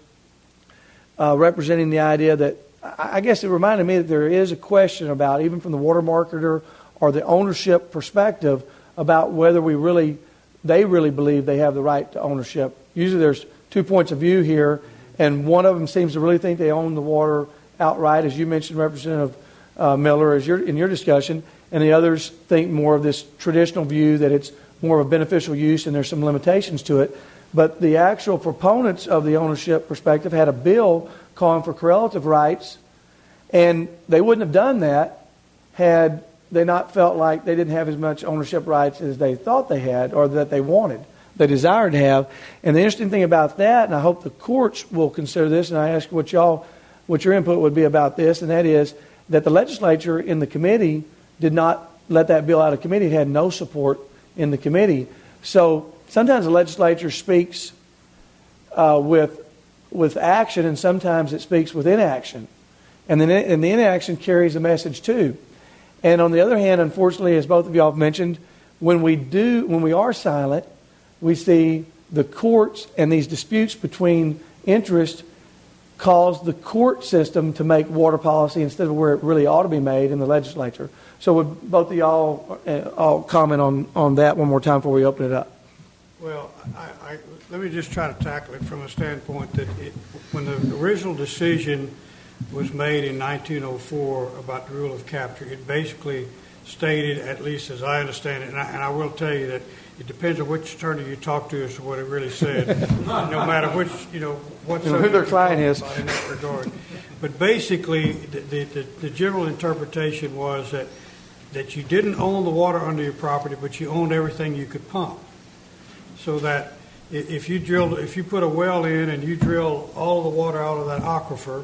uh, representing the idea that, I guess it reminded me that there is a question about, even from the water marketer or the ownership perspective, about whether we really, they really believe they have the right to ownership. Usually there's two points of view here, and one of them seems to really think they own the water outright, as you mentioned, Representative uh, Miller, as your, in your discussion, and the others think more of this traditional view that it's more of a beneficial use and there's some limitations to it. But the actual proponents of the ownership perspective had a bill calling for correlative rights, and they wouldn't have done that had they not felt like they didn't have as much ownership rights as they thought they had or that they wanted, they desired to have. And the interesting thing about that, and I hope the courts will consider this, and I ask what y'all, what your input would be about this, and that is that the legislature in the committee did not let that bill out of committee. It had no support in the committee. So sometimes the legislature speaks uh, with with action, and sometimes it speaks with inaction. And then and the inaction carries a message too. And on the other hand, unfortunately, as both of y'all have mentioned, when we do, when we are silent, we see the courts and these disputes between interest cause the court system to make water policy instead of where it really ought to be made in the legislature. So would both of y'all uh, all comment on, on that one more time before we open it up? Well, I, I, let me just try to tackle it from a standpoint that it, when the original decision was made in nineteen oh four about the rule of capture, it basically stated, at least as I understand it, and I, and I will tell you that it depends on which attorney you talk to as to what it really said, no matter which, you know, what you know, who their client is. In that regard. But basically, the, the, the general interpretation was that that you didn't own the water under your property, but you owned everything you could pump. So that if you drilled, if you put a well in and you drill all the water out of that aquifer,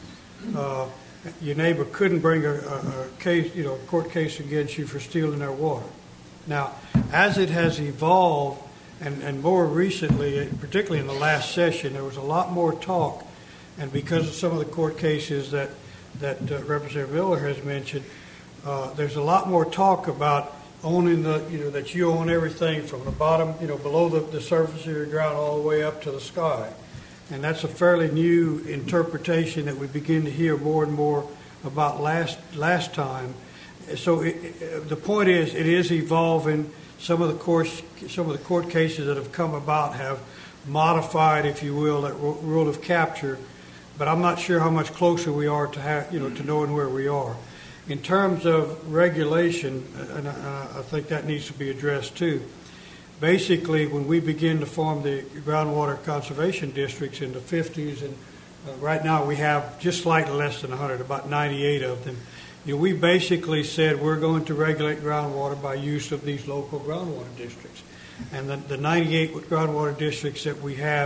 uh, your neighbor couldn't bring a, a, a case, you know, a court case against you for stealing their water. Now, as it has evolved, and, and more recently, particularly in the last session, there was a lot more talk, and because of some of the court cases that that uh, Representative Miller has mentioned, uh, there's a lot more talk about owning the, you know, that you own everything from the bottom, you know, below the, the surface of your ground all the way up to the sky. And that's a fairly new interpretation that we begin to hear more and more about last last time. So it, it, the point is, it is evolving. Some of the course, some of the court cases that have come about have modified, if you will, that rule of capture. But I'm not sure how much closer we are to have, you know, to knowing where we are. In terms of regulation, and I, I think that needs to be addressed too. Basically, when we begin to form the groundwater conservation districts in the fifties, and uh, right now we have just slightly less than one hundred, about ninety-eight of them, you know, we basically said we're going to regulate groundwater by use of these local groundwater districts. And the, the ninety-eight groundwater districts that we have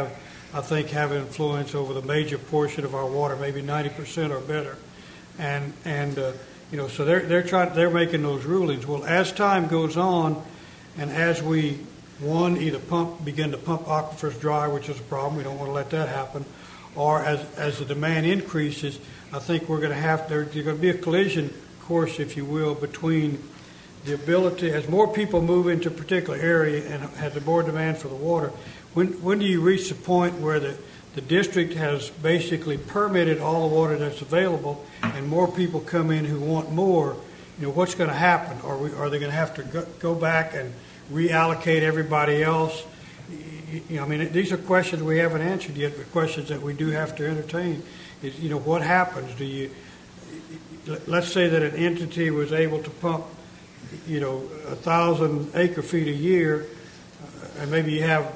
I think, have influence over the major portion of our water, maybe ninety percent or better. And and uh, you know, so they're they're trying they're making those rulings. Well, as time goes on, and as we one either pump begin to pump aquifers dry, which is a problem. We don't want to let that happen. Or as as the demand increases, I think we're going to have there, there's going to be a collision course, if you will, between the ability as more people move into a particular area and has a more demand for the water. When when do you reach the point where the the district has basically permitted all the water that's available, and more people come in who want more? You know, what's going to happen? Are we are they going to have to go, go back and reallocate everybody else? You know, I mean, these are questions we haven't answered yet, but questions that we do have to entertain. Is, you know, what happens? Do you, let's say that an entity was able to pump, you know, a thousand acre feet a year, uh, and maybe you have,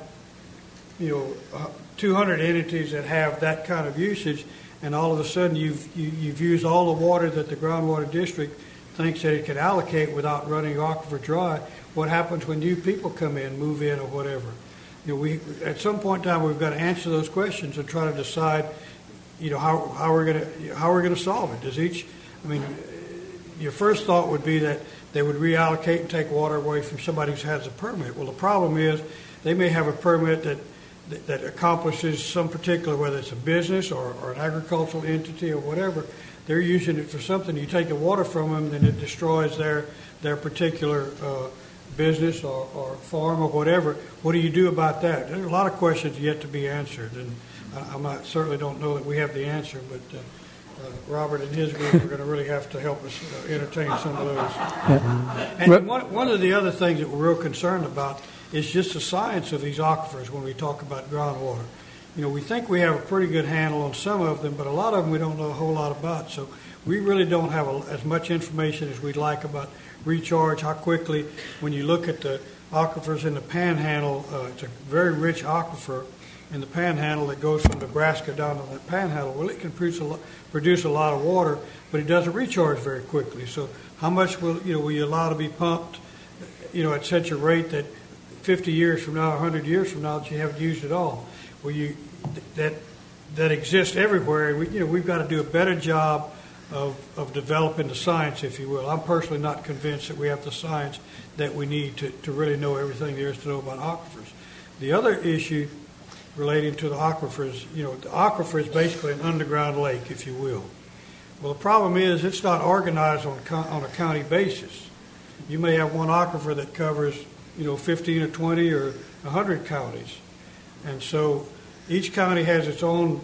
you know, two hundred entities that have that kind of usage, and all of a sudden you've you, you've used all the water that the groundwater district thinks that it can allocate without running aquifer dry. What happens when new people come in, move in, or whatever? You know, we at some point in time we've got to answer those questions and try to decide, you know, how how we're going to how we're going to solve it. Does each, I mean, your first thought would be that they would reallocate and take water away from somebody who has a permit. Well, the problem is they may have a permit that that, that accomplishes some particular, whether it's a business or, or an agricultural entity or whatever. They're using it for something. You take the water from them, then it destroys their their particular uh, business or, or farm or whatever. What do you do about that? There's a lot of questions yet to be answered, and I, I'm not, certainly don't know that we have the answer, but uh, uh, Robert and his group are going to really have to help us uh, entertain some of those. Yeah. And one, one of the other things that we're real concerned about is just the science of these aquifers when we talk about groundwater. You know, we think we have a pretty good handle on some of them, but a lot of them we don't know a whole lot about. So we really don't have a, as much information as we'd like about recharge, how quickly, when you look at the aquifers in the Panhandle, uh, it's a very rich aquifer in the Panhandle that goes from Nebraska down to the Panhandle. Well, it can produce a, lo- produce a lot of water, but it doesn't recharge very quickly. So how much will, you know, will you allow to be pumped, you know, at such a rate that fifty years from now, one hundred years from now, that you haven't used it all? Well, you, that that exists everywhere, and we, you know, we've got to do a better job of of developing the science, if you will. I'm personally not convinced that we have the science that we need to, to really know everything there is to know about aquifers. The other issue relating to the aquifers, you know, the aquifer is basically an underground lake, if you will. Well, the problem is it's not organized on on a county basis. You may have one aquifer that covers, you know, fifteen or twenty or one hundred counties, and so each county has its own,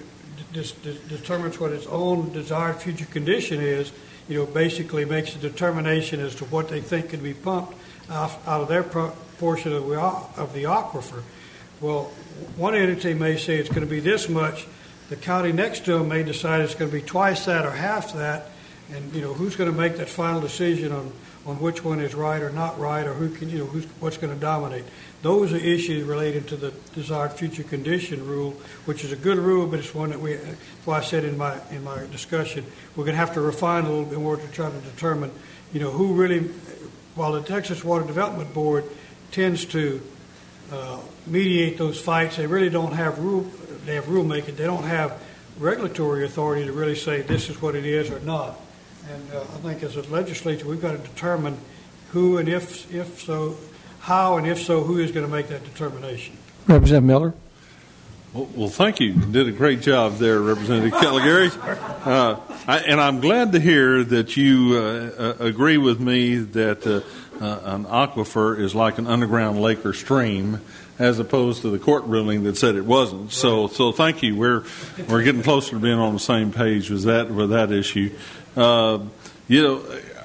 dis- determines what its own desired future condition is, you know, basically makes a determination as to what they think can be pumped out, out of their pro- portion of the, of the aquifer. Well, one entity may say it's going to be this much. The county next to them may decide it's going to be twice that or half that, and, you know, who's going to make that final decision on, on which one is right or not right, or who can, you know, who's, what's going to dominate. Those are issues related to the desired future condition rule, which is a good rule, but it's one that we, that's why I said in my in my discussion, we're going to have to refine a little bit more to try to determine, you know, who really, while the Texas Water Development Board tends to uh, mediate those fights, they really don't have rule, they have rulemaking, they don't have regulatory authority to really say this is what it is or not. And uh, I think as a legislature, we've got to determine who and if if so, how and if so, who is going to make that determination. Representative Miller. Well, well, thank you. You did a great job there, Representative Caligari. Uh, I, and I'm glad to hear that you uh, uh, agree with me that uh, uh, an aquifer is like an underground lake or stream, as opposed to the court ruling that said it wasn't. Right. So, so thank you. We're we're getting closer to being on the same page with that with that issue. Uh, you know,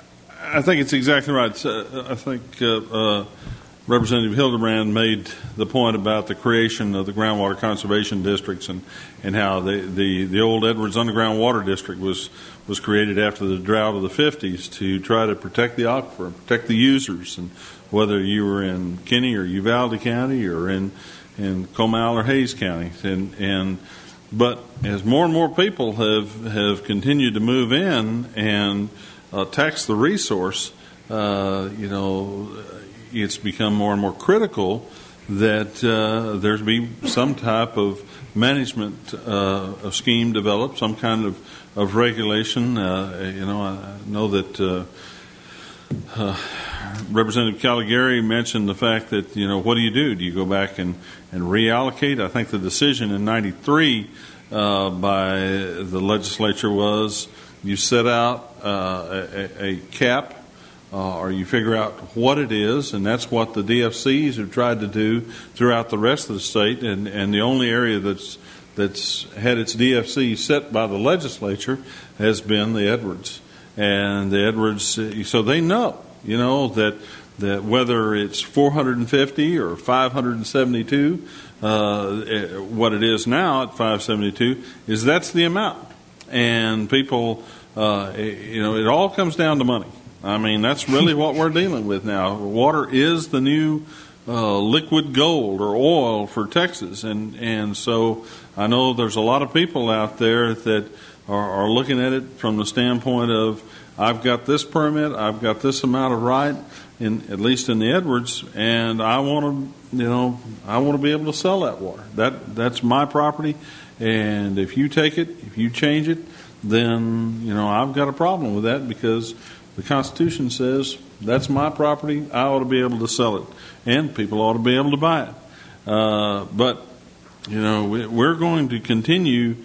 I think it's exactly right. Uh, I think. Uh, uh, Representative Hildebrand made the point about the creation of the groundwater conservation districts and, and how the, the, the old Edwards Underground Water District was, was created after the drought of the fifties to try to protect the aquifer and protect the users. And whether you were in Kinney or Uvalde County or in, in Comal or Hayes County. And, and, but as more and more people have, have continued to move in and uh, tax the resource, uh, you know, it's become more and more critical that uh, there be some type of management uh, of scheme developed, some kind of, of regulation. Uh, you know, I know that uh, uh, Representative Caligari mentioned the fact that, you know, what do you do? Do you go back and, and reallocate? I think the decision in ninety-three uh, by the legislature was you set out uh, a, a cap uh, or you figure out what it is, and that's what the D F Cs have tried to do throughout the rest of the state. And, and the only area that's that's had its D F C set by the legislature has been the Edwards. And the Edwards, so they know, you know, that that whether it's four hundred fifty or five hundred seventy-two, uh, what it is now at five seventy-two is that's the amount. And people, uh, you know, it all comes down to money. I mean, that's really what we're dealing with now. Water is the new uh, liquid gold or oil for Texas. And, and so I know there's a lot of people out there that are, are looking at it from the standpoint of, I've got this permit, I've got this amount of right, in, at least in the Edwards, and I want to, you know, I want to be able to sell that water. That that's my property, and if you take it, if you change it, then, you know, I've got a problem with that because the Constitution says that's my property. I ought to be able to sell it, and people ought to be able to buy it. Uh, but, you know, we, we're going to continue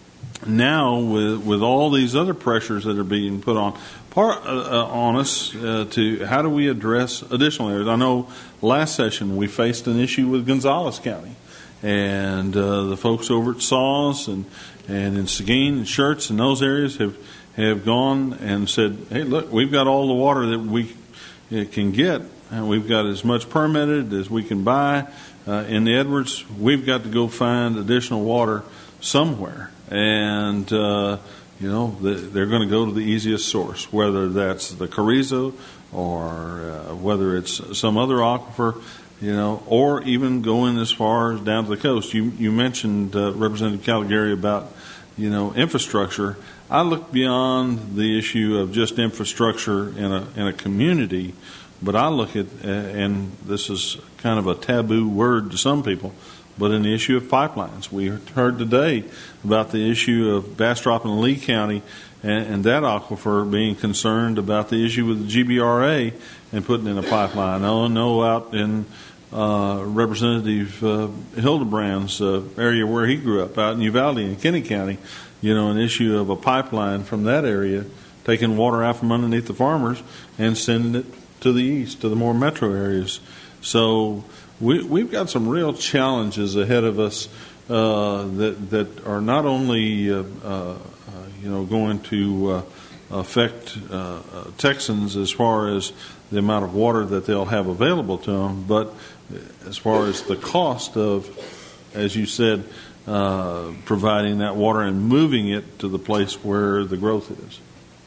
now with with all these other pressures that are being put on part uh, on us uh, to how do we address additional areas. I know last session we faced an issue with Gonzales County, and uh, the folks over at Saws and and in Seguin and Schertz and those areas have have gone and said, hey, look, we've got all the water that we can get, and we've got as much permitted as we can buy uh, in the Edwards. We've got to go find additional water somewhere. And, uh, you know, they're going to go to the easiest source, whether that's the Carrizo or uh, whether it's some other aquifer, you know, or even going as far as down to the coast. You, you mentioned, uh, Representative Caligari, about, you know, infrastructure. I look beyond the issue of just infrastructure in a, in a community, but I look at, uh, and this is kind of a taboo word to some people, but in the issue of pipelines. We heard today about the issue of Bastrop and Lee County and, and that aquifer being concerned about the issue with the G B R A and putting in a pipeline. I know out in uh, Representative uh, Hildebrand's uh, area where he grew up, out in Uvalde in Kinney County, you know, an issue of a pipeline from that area, taking water out from underneath the farmers and sending it to the east, to the more metro areas. So We, we've got some real challenges ahead of us uh, that that are not only uh, uh, you know going to uh, affect uh, Texans as far as the amount of water that they'll have available to them, but as far as the cost of, as you said, uh, providing that water and moving it to the place where the growth is.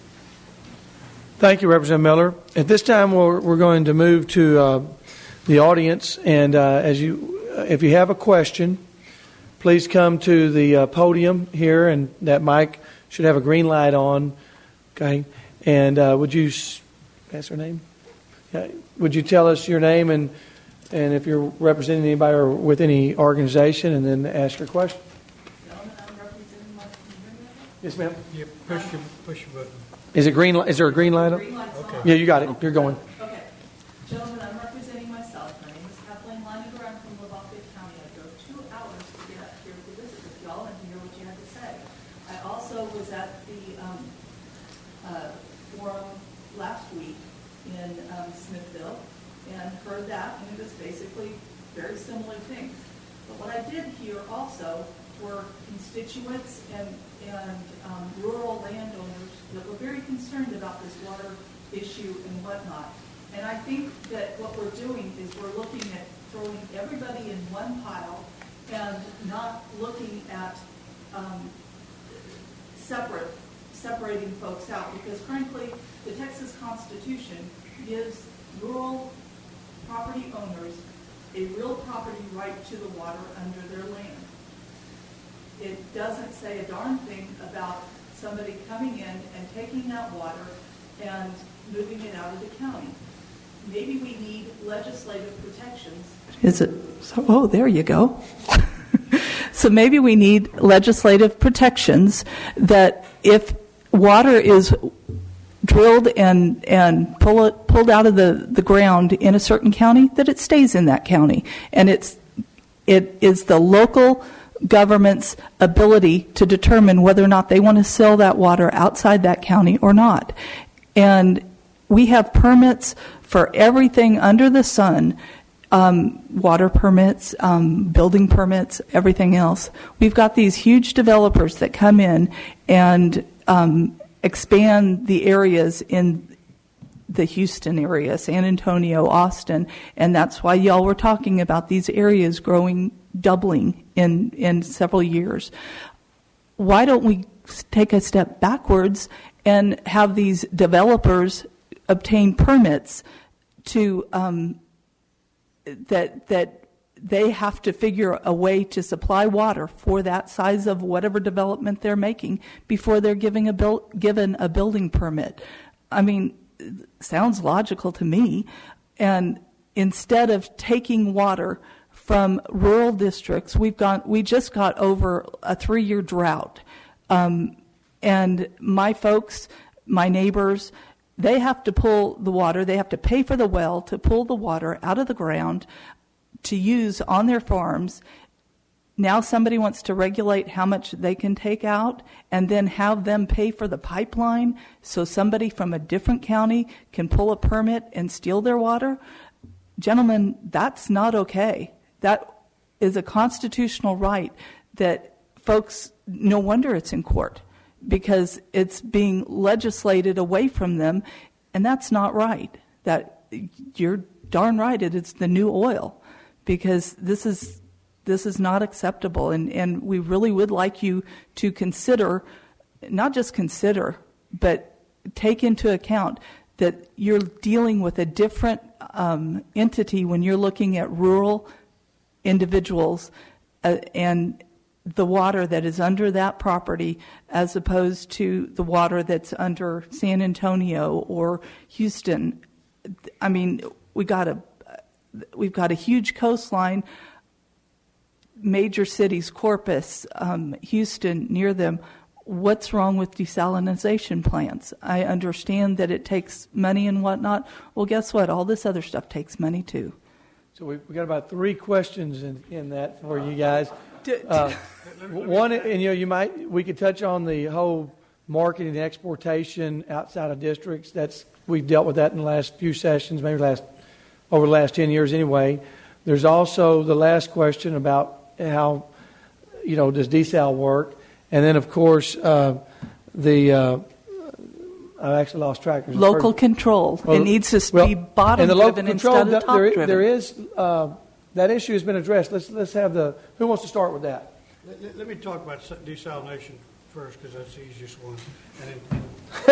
Thank you, Representative Miller. At this time, we're, we're going to move to uh, the audience, and uh, as you, if you have a question, please come to the uh, podium here, and that mic should have a green light on. Okay, and uh, would you ask her name? Yeah. Would you tell us your name and and if you're representing anybody or with any organization, and then ask your question? Gentlemen, I'm representing my community. Yes, ma'am. Yeah, push your push your button. Is it green? Is there a green light on? Green light's Okay. on. Yeah, you got it. You're going. Okay. Gentlemen, I'm representing myself. My name is Kathleen Leininger. I'm from Lafayette County. I drove two hours to get up here to visit with y'all and to hear what you had to say. I also was at the um, uh, forum last week in um, Smithville and heard that, and it was basically very similar things. But what I did hear also were constituents and, and um, rural landowners that were very concerned about this water issue and whatnot. And I think that what we're doing is we're looking at throwing everybody in one pile and not looking at um, separate, separating folks out, because frankly, the Texas Constitution gives rural property owners a real property right to the water under their land. It doesn't say a darn thing about somebody coming in and taking that water and moving it out of the county. maybe we need legislative protections. Is it? So, oh, there you go. So maybe we need legislative protections that if water is drilled and and pull it, pulled out of the, the ground in a certain county, that it stays in that county. And it's it is the local government's ability to determine whether or not they want to sell that water outside that county or not. And we have permits for everything under the sun, um, water permits, um, building permits, everything else. We've got these huge developers that come in and um, expand the areas in the Houston area, San Antonio, Austin, and that's why y'all were talking about these areas growing, doubling in, in several years. Why don't we take a step backwards and have these developers obtain permits to um, that that they have to figure a way to supply water for that size of whatever development they're making before they're giving a build, given a building permit. I mean, sounds logical to me. And instead of taking water from rural districts, we've gone. We just got over a three-year drought, um, and my folks, my neighbors, they have to pull the water. They have to pay for the well to pull the water out of the ground to use on their farms. Now somebody wants to regulate how much they can take out and then have them pay for the pipeline so somebody from a different county can pull a permit and steal their water. Gentlemen, that's not okay. That is a constitutional right that folks, no wonder it's in court, because it's being legislated away from them, and that's not right. That you're darn right, it is the new oil, because this is this is not acceptable, and, and we really would like you to consider, not just consider, but take into account that you're dealing with a different um, entity when you're looking at rural individuals uh, and the water that is under that property as opposed to the water that's under San Antonio or Houston. I mean, we got a we've got a huge coastline, major cities, Corpus, um, Houston, near them. What's wrong with desalination plants? I understand that it takes money and whatnot. Well, guess what? All this other stuff takes money too. So we've got about three questions in, in that for you guys. Uh, one, and you know, you might we could touch on the whole marketing and exportation outside of districts. That's we've dealt with that in the last few sessions, maybe last over the last ten years anyway. There's also the last question about how, you know, does desal work, and then of course uh, the uh, I actually lost track. There's local control. Well, it needs to well, be bottom driven instead of top there, driven. There is. Uh, That issue has been addressed. Let's let's have the. Who wants to start with that? Let, let me talk about desalination first, because that's the easiest one. And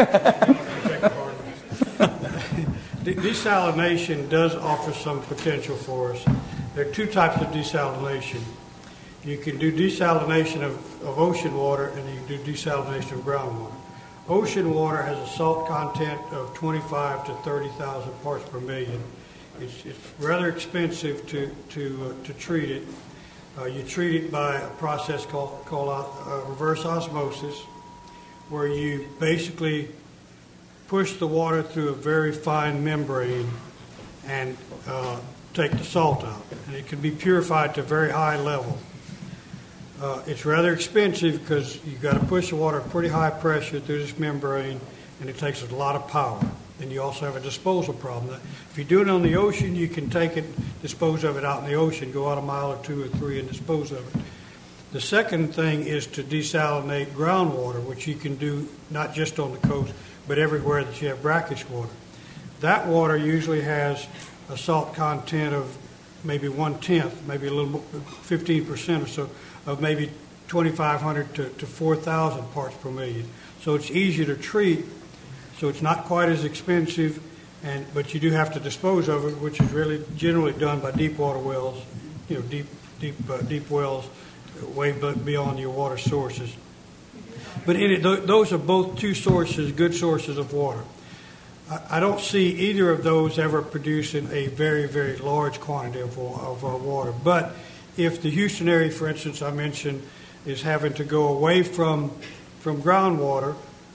then, desalination does offer some potential for us. There are two types of desalination. You can do desalination of, of ocean water, and you can do desalination of groundwater. Ocean water has a salt content of twenty-five to thirty thousand parts per million. It's, it's rather expensive to to uh, to treat it. Uh, you treat it by a process called called uh, reverse osmosis, where you basically push the water through a very fine membrane and uh, take the salt out, and it can be purified to a very high level. Uh, it's rather expensive because you've got to push the water at pretty high pressure through this membrane, and it takes a lot of power. And you also have a disposal problem. If you do it on the ocean, you can take it, dispose of it out in the ocean, go out a mile or two or three and dispose of it. The second thing is to desalinate groundwater, which you can do not just on the coast, but everywhere that you have brackish water. That water usually has a salt content of maybe one-tenth, maybe a little fifteen percent or so, of maybe twenty-five hundred to, to four thousand parts per million. So it's easier to treat. So it's not quite as expensive, and but you do have to dispose of it, which is really generally done by deep water wells, you know, deep deep uh, deep wells, way beyond your water sources. But in it, th- those are both two sources, good sources of water. I, I don't see either of those ever producing a very, very large quantity of, of our water. But if the Houston area, for instance, I mentioned, is having to go away from from groundwater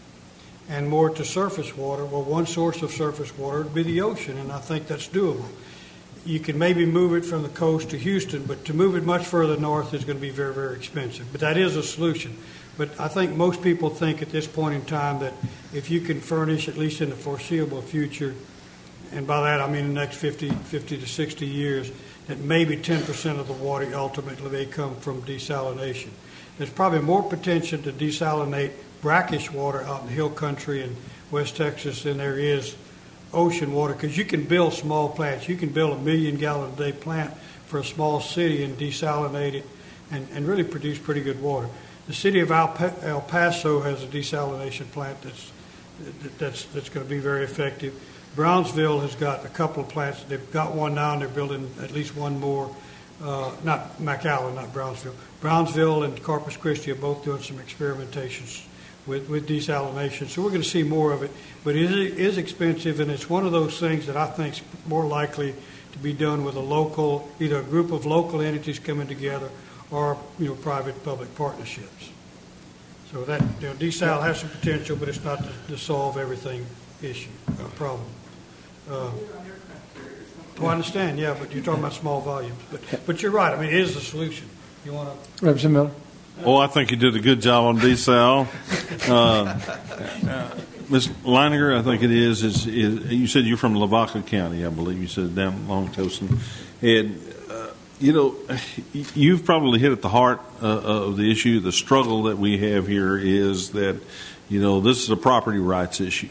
and more to surface water, well, one source of surface water would be the ocean, and I think that's doable. You can maybe move it from the coast to Houston, but to move it much further north is going to be very, very expensive. But that is a solution. But I think most people think at this point in time that if you can furnish, at least in the foreseeable future, and by that I mean the next fifty, fifty to sixty years, that maybe ten percent of the water ultimately may come from desalination. There's probably more potential to desalinate brackish water out in hill country in West Texas than there is ocean water, because you can build small plants. You can build a million gallon a day plant for a small city and desalinate it and, and really produce pretty good water. The city of El Paso has a desalination plant that's that's that's going to be very effective. Brownsville has got a couple of plants. They've got one now, and they're building at least one more. Uh, not McAllen, not Brownsville. Brownsville and Corpus Christi are both doing some experimentations with, with desalination. So we're going to see more of it. But it is expensive, and it's one of those things that I think is more likely to be done with a local, either a group of local entities coming together or, you know, private-public partnerships. So that, you know, desal has some potential, but it's not the, the solve everything issue, uh, problem. Uh, Oh, I understand, yeah, but you're talking about small volumes. But but you're right. I mean, it is the solution. You want to... Representative Miller? Oh, I think you did a good job on desal. Uh, Miz Leininger, I think it is, is, is, you said you're from Lavaca County, I believe. You said down Long Tosin. And, uh, you know, you've probably hit at the heart uh, of the issue. The struggle that we have here is that, you know, this is a property rights issue,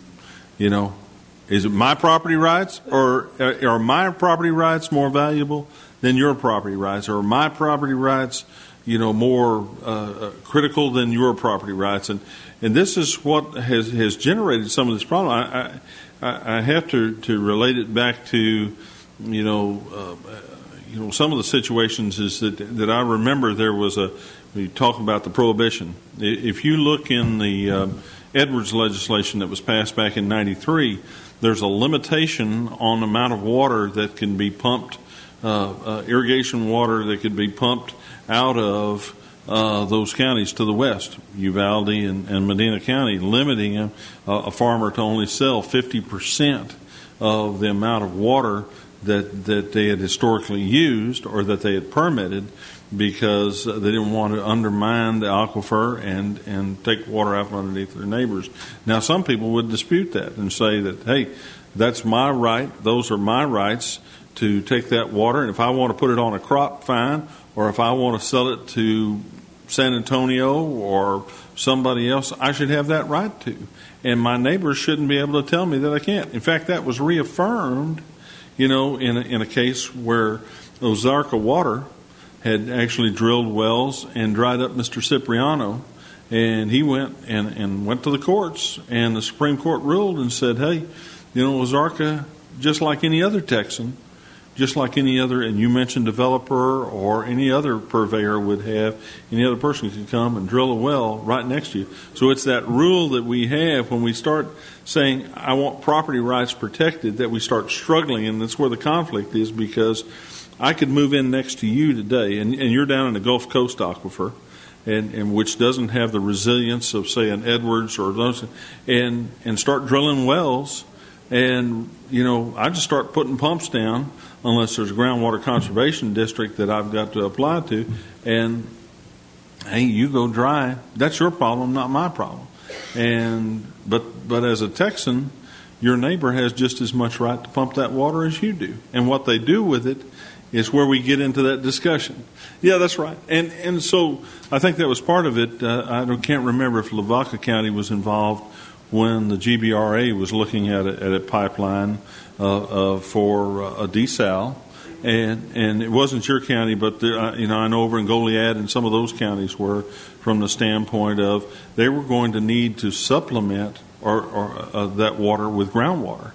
you know. Is it my property rights, or are my property rights more valuable than your property rights? Or are my property rights, you know, more uh, critical than your property rights? And and this is what has, has generated some of this problem. I I, I have to, to relate it back to, you know, uh, you know, some of the situations is that that I remember there was a. We talk about the prohibition. If you look in the uh, Edwards legislation that was passed back in ninety-three. There's a limitation on the amount of water that can be pumped, uh, uh, irrigation water that could be pumped out of uh, those counties to the west, Uvalde and, and Medina County, limiting a, a farmer to only sell fifty percent of the amount of water that, that they had historically used or that they had permitted, because they didn't want to undermine the aquifer and, and take water out from underneath their neighbors. Now, some people would dispute that and say that, hey, that's my right, those are my rights to take that water, and if I want to put it on a crop, fine, or if I want to sell it to San Antonio or somebody else, I should have that right to. And my neighbors shouldn't be able to tell me that I can't. In fact, that was reaffirmed, you know, in a, in a case where Ozarka Water had actually drilled wells and dried up Mister Cipriano, and he went and, and went to the courts, and the Supreme Court ruled and said, hey, you know, Ozarka, just like any other Texan, just like any other, and you mentioned developer or any other purveyor would have, any other person could come and drill a well right next to you. So it's that rule that we have when we start saying, I want property rights protected, that we start struggling, and that's where the conflict is, because I could move in next to you today, and, and you're down in the Gulf Coast aquifer, and, and which doesn't have the resilience of, say, an Edwards or those, and and start drilling wells, and you know, I just start putting pumps down unless there's a groundwater conservation district that I've got to apply to, and hey, you go dry. That's your problem, not my problem. And but but as a Texan, your neighbor has just as much right to pump that water as you do, and what they do with it is where we get into that discussion. Yeah, that's right. And and so I think that was part of it. Uh, I don't, can't remember if Lavaca County was involved when the G B R A was looking at a, at a pipeline uh, uh, for uh, a desal. And and it wasn't your county, but the, uh, you know, I know over in Goliad and some of those counties were, from the standpoint of they were going to need to supplement or, or uh, that water with groundwater.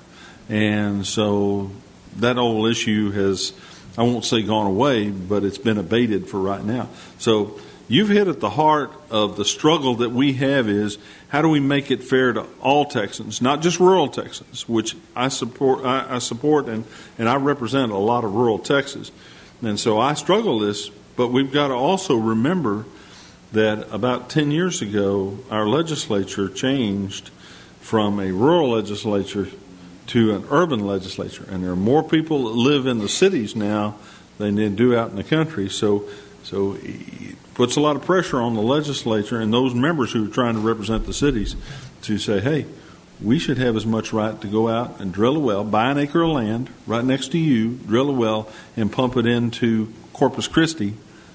And so that whole issue has, I won't say gone away, but it's been abated for right now. So you've hit at the heart of the struggle that we have is how do we make it fair to all Texans, not just rural Texans, which I support, I, I support and, and I represent a lot of rural Texas. And so I struggle this, but we've got to also remember that about ten years ago, our legislature changed from a rural legislature to an urban legislature. And there are more people that live in the cities now than they do out in the country. So, so it puts a lot of pressure on the legislature and those members who are trying to represent the cities to say, hey, we should have as much right to go out and drill a well, buy an acre of land right next to you, drill a well, and pump it into Corpus Christi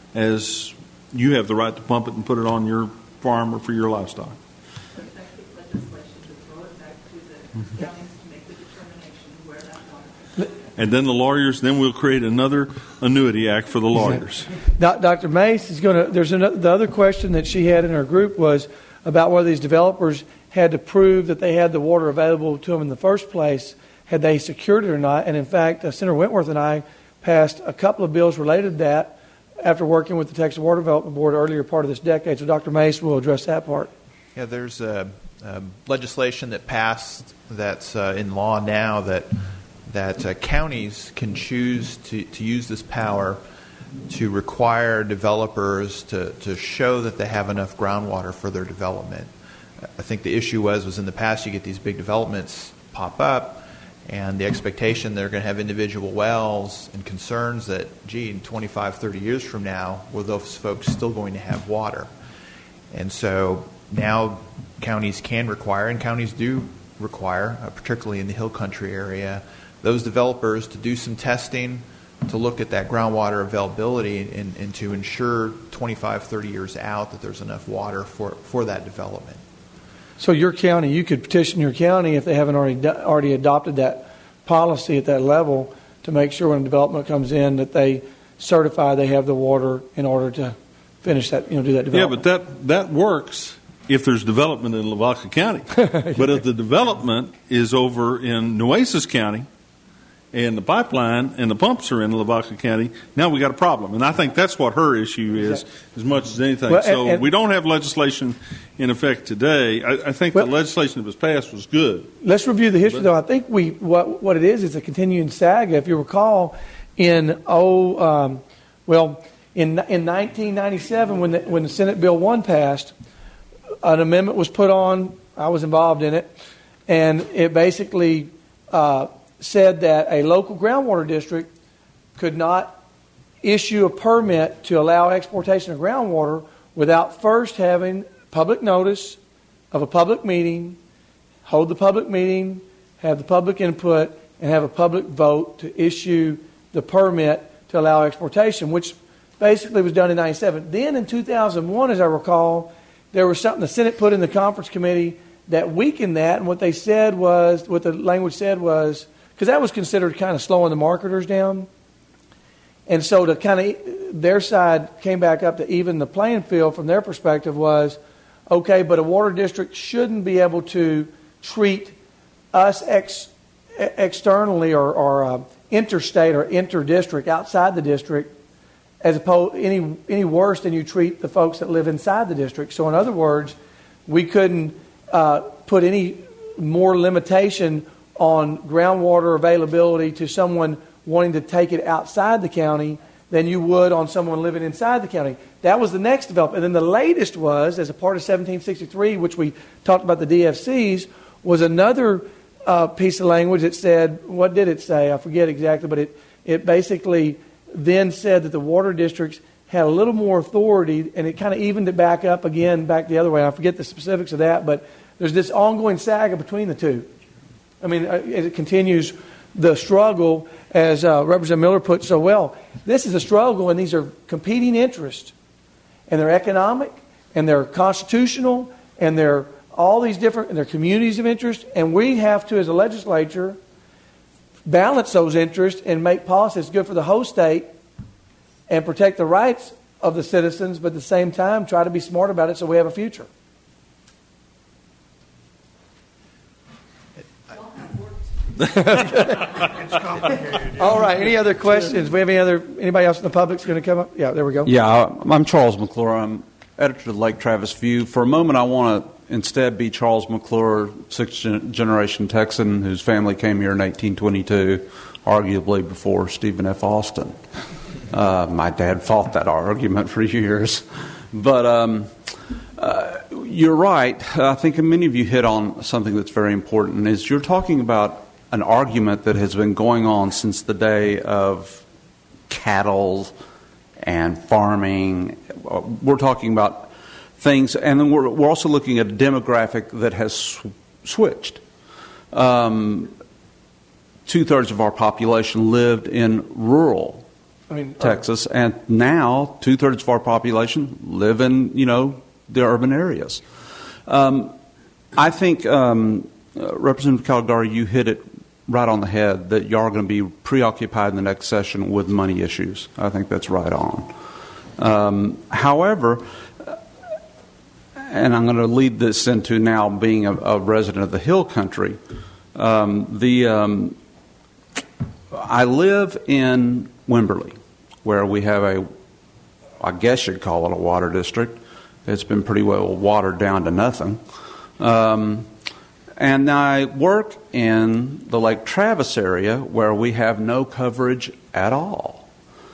as you have the right to pump it and put it on your farm or for your livestock. Effective legislation to throw it back to the counties to make the determination where that water. And then the lawyers, then we'll create another annuity act for the lawyers. Doctor Mace is going to, there's another, the other question that she had in her group was about whether these developers had to prove that they had the water available to them in the first place, had they secured it or not. And in fact, uh, Senator Wentworth and I passed a couple of bills related to that after working with the Texas Water Development Board earlier part of this decade. So Doctor Mace will address that part. Yeah, there's uh, uh, legislation that passed that's uh, in law now that that uh, counties can choose to, to use this power to require developers to, to show that they have enough groundwater for their development. I think the issue was was in the past you get these big developments pop up, and the expectation they're going to have individual wells and concerns that, gee, in twenty-five, thirty years from now, were those folks still going to have water? And so now counties can require, and counties do require, uh, particularly in the hill country area, those developers to do some testing to look at that groundwater availability and, and to ensure twenty-five, thirty years out that there's enough water for, for that development. So your county, you could petition your county if they haven't already already adopted that policy at that level to make sure when development comes in that they certify they have the water in order to finish that, you know, do that development. Yeah, but that, that works if there's development in Lavaca County. But if the development is over in Nueces County and the pipeline and the pumps are in Lavaca County, now we got a problem. And I think that's what her issue is, exactly, as much as anything. Well, so and, and, we don't have legislation in effect today. I, I think well, the legislation that was passed was good. Let's review the history, but, though. I think we what what it is is a continuing saga. If you recall, in oh um, well in in nineteen ninety-seven when the, when the Senate Bill one passed, an amendment was put on. I was involved in it, and it basically Uh, said that a local groundwater district could not issue a permit to allow exportation of groundwater without first having public notice of a public meeting, hold the public meeting, have the public input, and have a public vote to issue the permit to allow exportation, which basically was done in ninety-seven. Then in two thousand one, as I recall, there was something the Senate put in the conference committee that weakened that, and what they said was, what the language said was, because that was considered kind of slowing the marketers down. And so to kind of, their side came back up to even the playing field from their perspective was, okay, but a water district shouldn't be able to treat us ex, externally or, or uh, interstate or inter-district, outside the district, as opposed any any worse than you treat the folks that live inside the district. So in other words, we couldn't uh, put any more limitation on groundwater availability to someone wanting to take it outside the county than you would on someone living inside the county. That was the next development. And then the latest was, as a part of seventeen sixty-three, which we talked about the D F Cs, was another uh, piece of language that said, what did it say? I forget exactly, but it, it basically then said that the water districts had a little more authority, and it kind of evened it back up again, back the other way. I forget the specifics of that, but there's this ongoing saga between the two. I mean, it continues the struggle, as uh, Representative Miller put so well. This is a struggle, and these are competing interests. And they're economic, and they're constitutional, and they're all these different, and they're communities of interest. And we have to, as a legislature, balance those interests and make policies good for the whole state and protect the rights of the citizens, but at the same time, try to be smart about it so we have a future. It's complicated. All right. Any other questions? We have any other? Anybody else in the public's going to come up? Yeah, there we go. Yeah, I'm Charles McClure. I'm editor of Lake Travis View. For a moment, I want to instead be Charles McClure, sixth-generation Texan whose family came here in eighteen twenty-two, arguably before Stephen F. Austin. Uh, my dad fought that argument for years. But um, uh, you're right. I think many of you hit on something that's very important, is you're talking about an argument that has been going on since the day of cattle and farming. We're talking about things, and then we're, we're also looking at a demographic that has sw- switched. Um, two-thirds of our population lived in rural I mean, Texas, and now two-thirds of our population live in, you know, the urban areas. Um, I think, um, uh, Representative Caligari, you hit it right on the head that you are going to be preoccupied in the next session with money issues. I think that's right on. Um, however, and I'm going to lead this into now being a, a resident of the Hill Country. Um, the um, I live in Wimberley, where we have a, I guess you'd call it a water district. It's been pretty well watered down to nothing. Um, and I work in the Lake Travis area, where we have no coverage at all.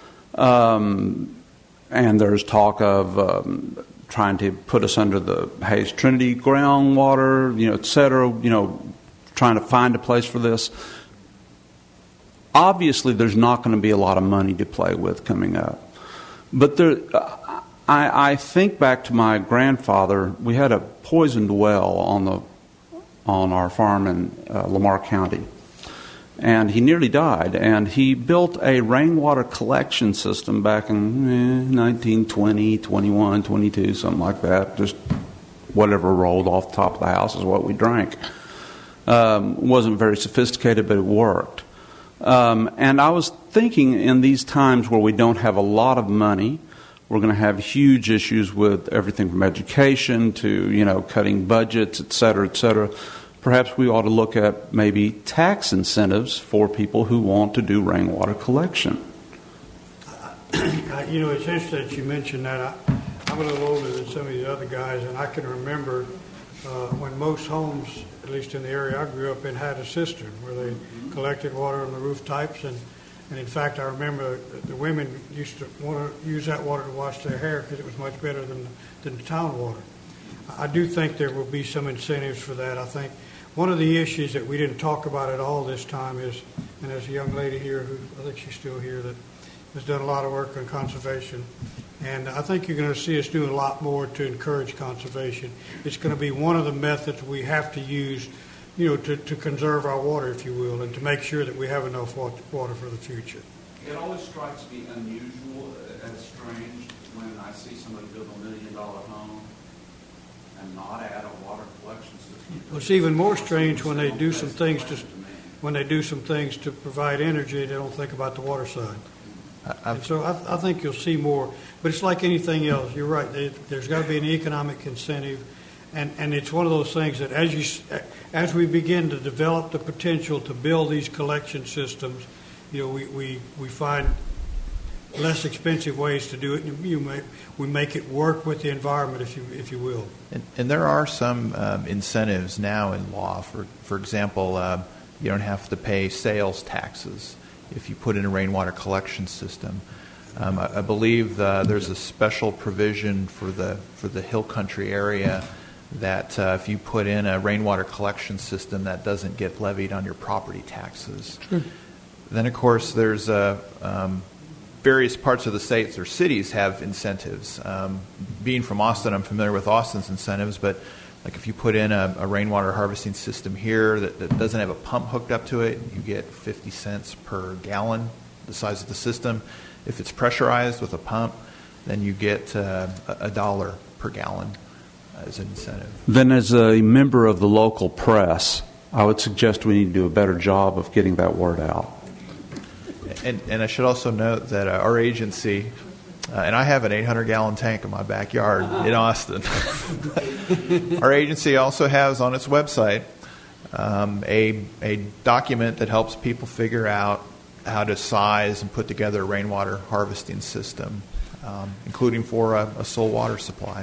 Um, and there's talk of um, trying to put us under the Hayes Trinity groundwater, you know, et cetera, you know, trying to find a place for this. Obviously, there's not going to be a lot of money to play with coming up. But there, I, I think back to my grandfather. We had a poisoned well on the on our farm in uh, Lamar County, and he nearly died. And he built a rainwater collection system back in eh, nineteen twenty, twenty-one, twenty-two, something like that. Just whatever rolled off the top of the house is what we drank. Um, wasn't very sophisticated, but it worked. Um, and I was thinking, in these times where we don't have a lot of money, we're going to have huge issues with everything from education to, you know, cutting budgets, et cetera, et cetera. Perhaps we ought to look at maybe tax incentives for people who want to do rainwater collection. Uh, you know, it's interesting that you mentioned that. I, I'm a little older than some of the other guys, and I can remember uh, when most homes, at least in the area I grew up in, had a cistern where they collected water on the roof types. And, and in fact, I remember the women used to want to use that water to wash their hair because it was much better than, than the town water. I do think there will be some incentives for that. I think one of the issues that we didn't talk about at all this time is, and there's a young lady here who, I think she's still here, that has done a lot of work on conservation. And I think you're going to see us do a lot more to encourage conservation. It's going to be one of the methods we have to use, you know, to, to conserve our water, if you will, and to make sure that we have enough water for the future. It always strikes me unusual and strange when I see somebody build a million dollar home and not add a water collection system. Well, it's even more strange when they do some things to when they do some things to provide energy. They don't think about the water side. And so I, I think you'll see more. But it's like anything else. You're right. There's got to be an economic incentive. And, and it's one of those things that as you as we begin to develop the potential to build these collection systems, you know, we, we, we find less expensive ways to do it. And you may, we make it work with the environment, if you if you will. And, and there are some um, incentives now in law. For for example, uh, you don't have to pay sales taxes if you put in a rainwater collection system. Um, I, I believe uh, there's a special provision for the for the Hill Country area that uh, if you put in a rainwater collection system, that doesn't get levied on your property taxes. Sure. Then, of course, there's uh, um, various parts of the states or cities have incentives. Um, being from Austin, I'm familiar with Austin's incentives, but like if you put in a, a rainwater harvesting system here that, that doesn't have a pump hooked up to it, you get fifty cents per gallon, the size of the system. If it's pressurized with a pump, then you get uh, a dollar per gallon as an incentive. Then as a member of the local press, I would suggest we need to do a better job of getting that word out. And, and I should also note that uh, our agency, uh, and I have an eight hundred gallon tank in my backyard in Austin. Our agency also has on its website um, a, a document that helps people figure out how to size and put together a rainwater harvesting system, um, including for a, a sole water supply.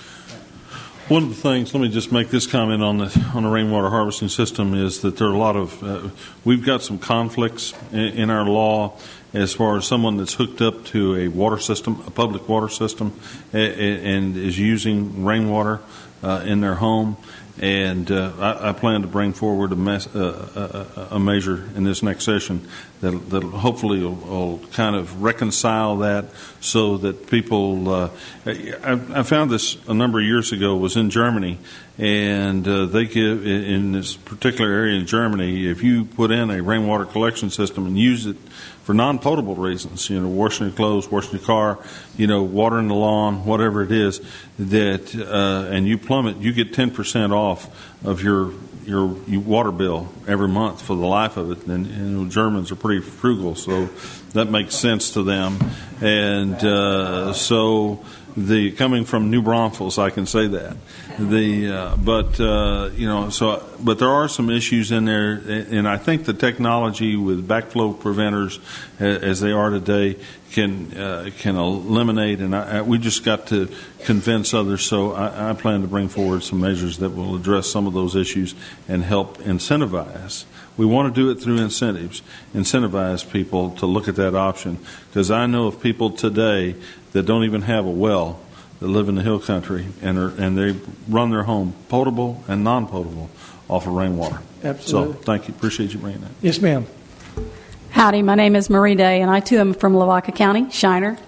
One of the things, let me just make this comment on the on the rainwater harvesting system, is that there are a lot of, uh, we've got some conflicts in, in our law as far as someone that's hooked up to a water system, a public water system, and, and is using rainwater uh, in their home. And uh, I, I plan to bring forward a, mes- uh, a, a measure in this next session that that hopefully will, will kind of reconcile that, so that people. Uh, I, I found this a number of years ago. Was in Germany, and uh, they give in this particular area in Germany, if you put in a rainwater collection system and use it for non-potable reasons, you know, washing your clothes, washing your car, you know, watering the lawn, whatever it is, that uh, and you plumb it, you get ten percent off of your your water bill every month for the life of it. And, and you know, Germans are pretty frugal, so that makes sense to them. And uh, so the coming from New Braunfels, I can say that. The uh, but uh, you know so but there are some issues in there, and I think the technology with backflow preventers as they are today can uh, can eliminate, and I, I, we just got to convince others. So I, I plan to bring forward some measures that will address some of those issues and help incentivize. We want to do it through incentives, incentivize people to look at that option, because I know of people today that don't even have a well, that live in the hill country, and are, and they run their home potable and non-potable off of rainwater. Absolutely. So thank you. Appreciate you bringing that. Yes, ma'am. Howdy, my name is Marie Day, and I too am from Lavaca County, Shiner.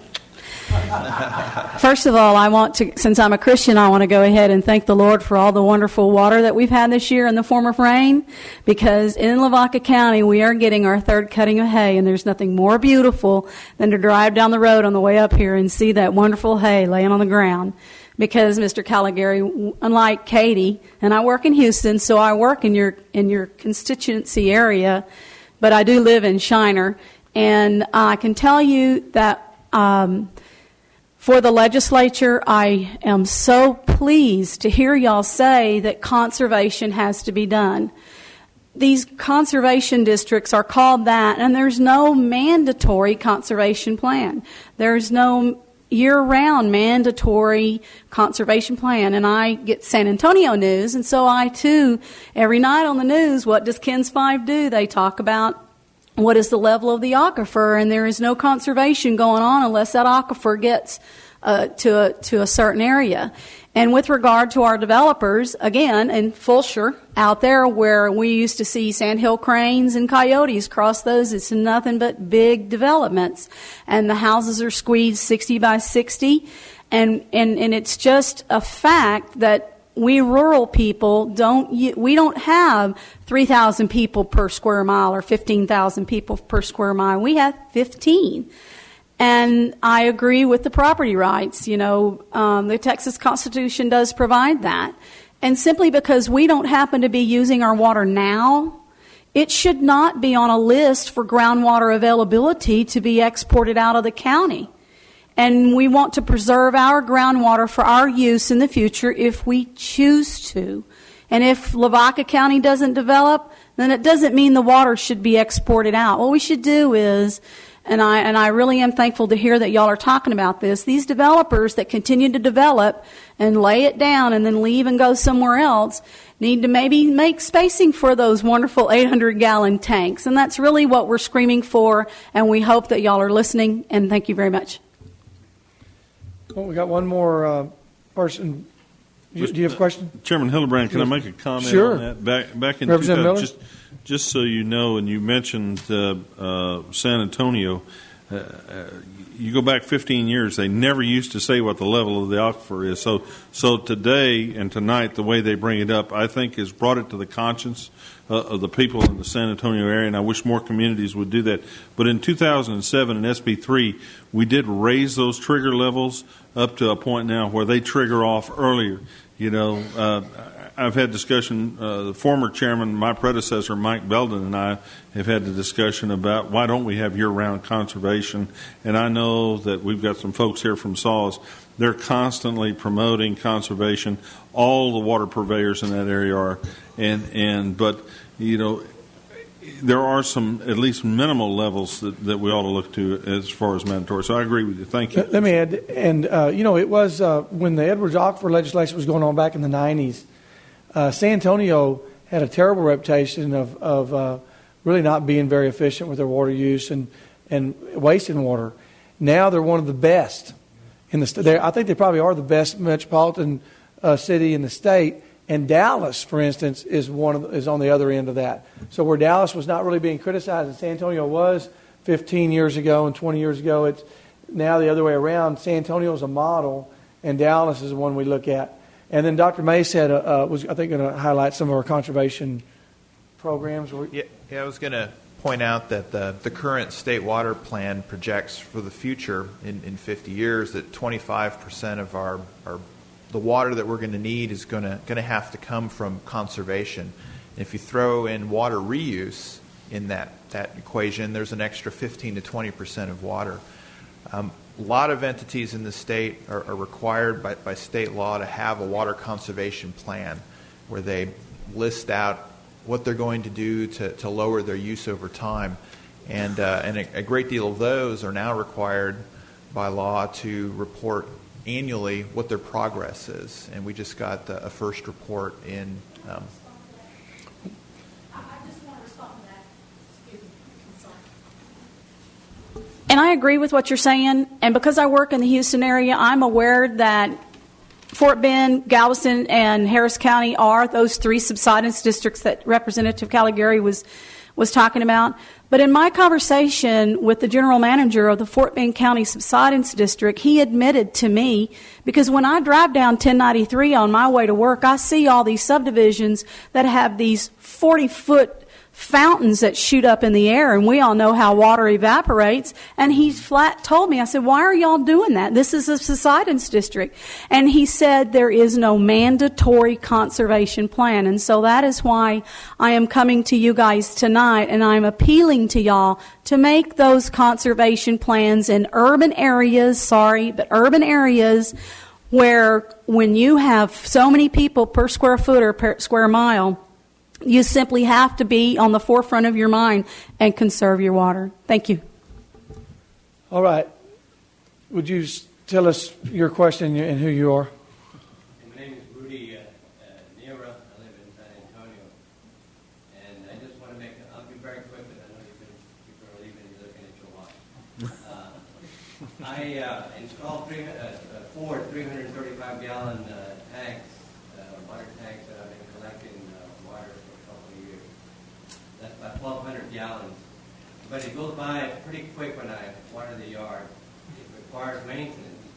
First of all, I want to, since I'm a Christian, I want to go ahead and thank the Lord for all the wonderful water that we've had this year in the form of rain, because in Lavaca County we are getting our third cutting of hay, and there's nothing more beautiful than to drive down the road on the way up here and see that wonderful hay laying on the ground. Because, Mister Caligari, unlike Katie, and I work in Houston, so I work in your in your constituency area, but I do live in Shiner, and I can tell you that um, for the legislature, I am so pleased to hear y'all say that conservation has to be done. These conservation districts are called that, and there's no mandatory conservation plan. There's no year-round mandatory conservation plan. And I get San Antonio news, and so I, too, every night on the news, what does K E N S five do? They talk about what is the level of the aquifer, and there is no conservation going on unless that aquifer gets uh, to, a, to a certain area. And with regard to our developers, again, in Fulshire, out there where we used to see sandhill cranes and coyotes cross those, it's nothing but big developments. And the houses are squeezed sixty by sixty. And, and, and it's just a fact that we rural people don't, we don't have three thousand people per square mile or fifteen thousand people per square mile. We have fifteen. And I agree with the property rights. You know, um, the Texas Constitution does provide that. And simply because we don't happen to be using our water now, it should not be on a list for groundwater availability to be exported out of the county. And we want to preserve our groundwater for our use in the future if we choose to. And if Lavaca County doesn't develop, then it doesn't mean the water should be exported out. What we should do is, and I and I really am thankful to hear that y'all are talking about this, these developers that continue to develop and lay it down and then leave and go somewhere else need to maybe make spacing for those wonderful eight hundred gallon tanks. And that's really what we're screaming for, and we hope that y'all are listening, and thank you very much. Well, we got one more uh, person. Do you, do you have a question? Chairman Hildebrand, can I make a comment sure. on that? Back, back in Representative Miller? just, just so you know, and you mentioned uh, uh, San Antonio, uh, uh, you go back fifteen years, they never used to say what the level of the aquifer is. So, so today and tonight, the way they bring it up, I think, has brought it to the conscience uh, of the people in the San Antonio area, and I wish more communities would do that. But in two thousand seven, in S B three, we did raise those trigger levels up to a point now where they trigger off earlier. You know, uh, I've had discussion, uh, the former chairman, my predecessor, Mike Belden, and I have had the discussion about why don't we have year-round conservation. And I know that we've got some folks here from SAWS. They're constantly promoting conservation. All the water purveyors in that area are. And, and but, you know, there are some at least minimal levels that, that we ought to look to as far as mandatory. So I agree with you. Thank you. Let me add, and, uh, you know, it was uh, when the Edwards Aquifer legislation was going on back in the nineties, uh, San Antonio had a terrible reputation of, of uh, really not being very efficient with their water use and, and wasting water. Now they're one of the best in the state. I think they probably are the best metropolitan uh, city in the state. And Dallas, for instance, is one of the, is on the other end of that. So where Dallas was not really being criticized, and San Antonio was fifteen years ago and twenty years ago, it's now the other way around. San Antonio is a model, and Dallas is the one we look at. And then Doctor May said, uh, uh, was I think going to highlight some of our conservation programs. Yeah, yeah I was going to point out that the, the current state water plan projects for the future in, in fifty years that twenty-five percent of our, our the water that we're going to need is going to going to have to come from conservation. And if you throw in water reuse in that, that equation, there's an extra fifteen to twenty percent of water. Um, a lot of entities in the state are, are required by, by state law to have a water conservation plan where they list out what they're going to do to, to lower their use over time. And, uh, and a, a great deal of those are now required by law to report annually what their progress is, and we just got the, a first report in. Um, I just want to respond to that. Excuse me. I'm sorry. And I agree with what you're saying, and because I work in the Houston area, I'm aware that Fort Bend, Galveston, and Harris County are those three subsidence districts that Representative Caligari was was talking about. But in my conversation with the general manager of the Fort Bend County Subsidence District, he admitted to me, because when I drive down ten ninety-three on my way to work, I see all these subdivisions that have these forty-foot fountains that shoot up in the air, and we all know how water evaporates. And he flat told me, I said, why are y'all doing that? This is a subsidence district. And he said there is no mandatory conservation plan. And so that is why I am coming to you guys tonight, and I'm appealing to y'all to make those conservation plans in urban areas, sorry, but urban areas where when you have so many people per square foot or per square mile, you simply have to be on the forefront of your mind and conserve your water. Thank you. All right. Would you tell us your question and who you are? My name is Rudy uh, uh, Nera. I live in San Antonio. And I just want to make, I'll be very quick because I know you've been, people are leaving and you're looking at your watch. Uh, I uh, installed three, uh, four three hundred thirty-five gallon uh, tanks, uh, water tanks that I've been collecting uh, water for a couple of years. That's about twelve hundred gallons. But it goes by pretty quick when I water the yard. It requires maintenance.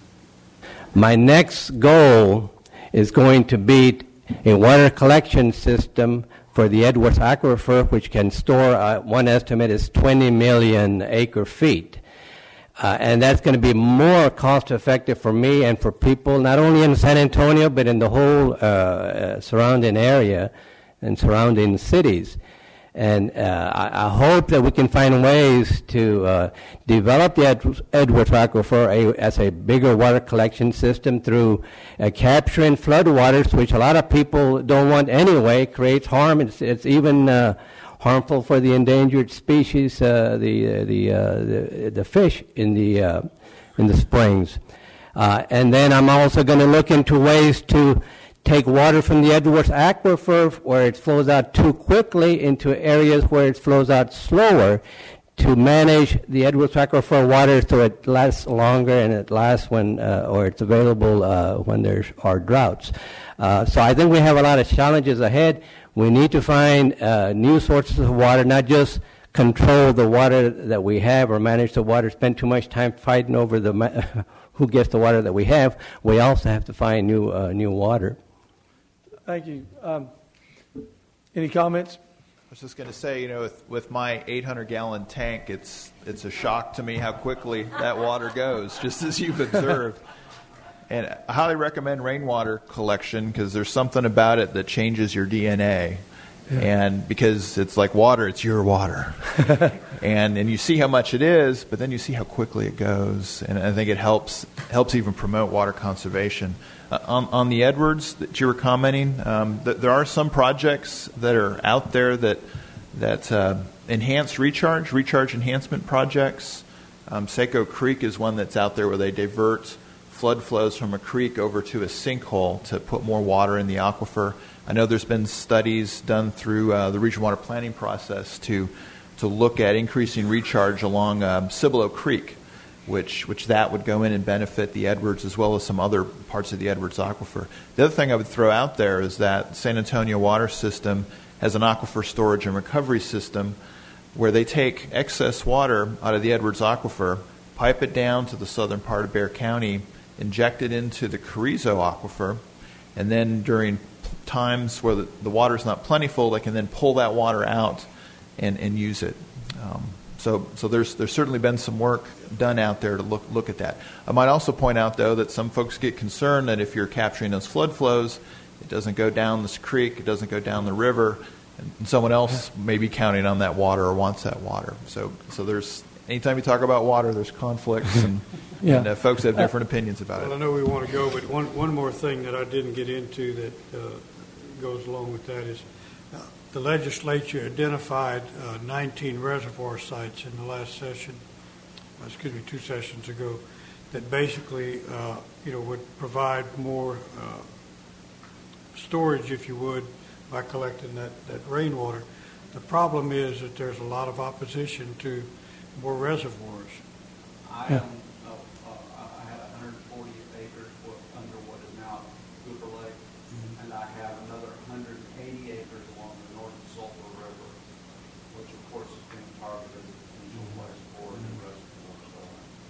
My next goal is going to be a water collection system for the Edwards Aquifer, which can store, uh, one estimate is twenty million acre feet. Uh, and that's going to be more cost effective for me and for people, not only in San Antonio, but in the whole uh, uh, surrounding area and surrounding cities. And uh, I, I hope that we can find ways to uh, develop the Ed- Edwards Aquifer a, as a bigger water collection system through uh, capturing floodwaters, which a lot of people don't want anyway. It creates harm. It's, it's even uh, harmful for the endangered species, uh, the, uh, the, uh, the the fish in the uh, in the springs. Uh, and then I'm also going to look into ways to take water from the Edwards Aquifer, where it flows out too quickly, into areas where it flows out slower, to manage the Edwards Aquifer water so it lasts longer and it lasts when, uh, or it's available uh, when there are droughts. Uh, so I think we have a lot of challenges ahead. We need to find uh, new sources of water, not just control the water that we have or manage the water, spend too much time fighting over the ma- who gets the water that we have. We also have to find new uh, new water. Thank you. Um, any comments? I was just going to say, you know, with, with my eight hundred gallon tank, it's it's a shock to me how quickly that water goes, just as you've observed. And I highly recommend rainwater collection because there's something about it that changes your D N A. Yeah. And because it's like water, it's your water. and and you see how much it is, but then you see how quickly it goes. And I think it helps helps even promote water conservation. Uh, on, on the Edwards that you were commenting, um, th- there are some projects that are out there that, that uh, enhance recharge, recharge enhancement projects. Um, Saco Creek is one that's out there where they divert flood flows from a creek over to a sinkhole to put more water in the aquifer. I know there's been studies done through uh, the regional water planning process to to look at increasing recharge along um, Cibolo Creek, which which that would go in and benefit the Edwards as well as some other parts of the Edwards aquifer. The other thing I would throw out there is that San Antonio Water System has an aquifer storage and recovery system where they take excess water out of the Edwards aquifer, pipe it down to the southern part of Bexar County, inject it into the Carrizo aquifer, and then during times where the, the water is not plentiful, they can then pull that water out and, and use it. Um, so so there's there's certainly been some work done out there to look look at that. I might also point out, though, that some folks get concerned that if you're capturing those flood flows, it doesn't go down this creek, it doesn't go down the river, and someone else may be counting on that water or wants that water. So so there's anytime you talk about water, there's conflicts, and, yeah. and uh, folks have different opinions about well, it. I know we want to go, but one one more thing that I didn't get into that uh, goes along with that is uh, the legislature identified uh, nineteen reservoir sites in the last session, uh, excuse me, two sessions ago, that basically, uh, you know, would provide more uh, storage, if you would, by collecting that, that rainwater. The problem is that there's a lot of opposition to more reservoirs. I Yeah. own, uh, uh, I had one hundred forty acres under what is now Cooper Lake, mm-hmm. and I have another one hundred eighty acres along the North Sulphur River, which of course is being targeted as a potential place for a new reservoir.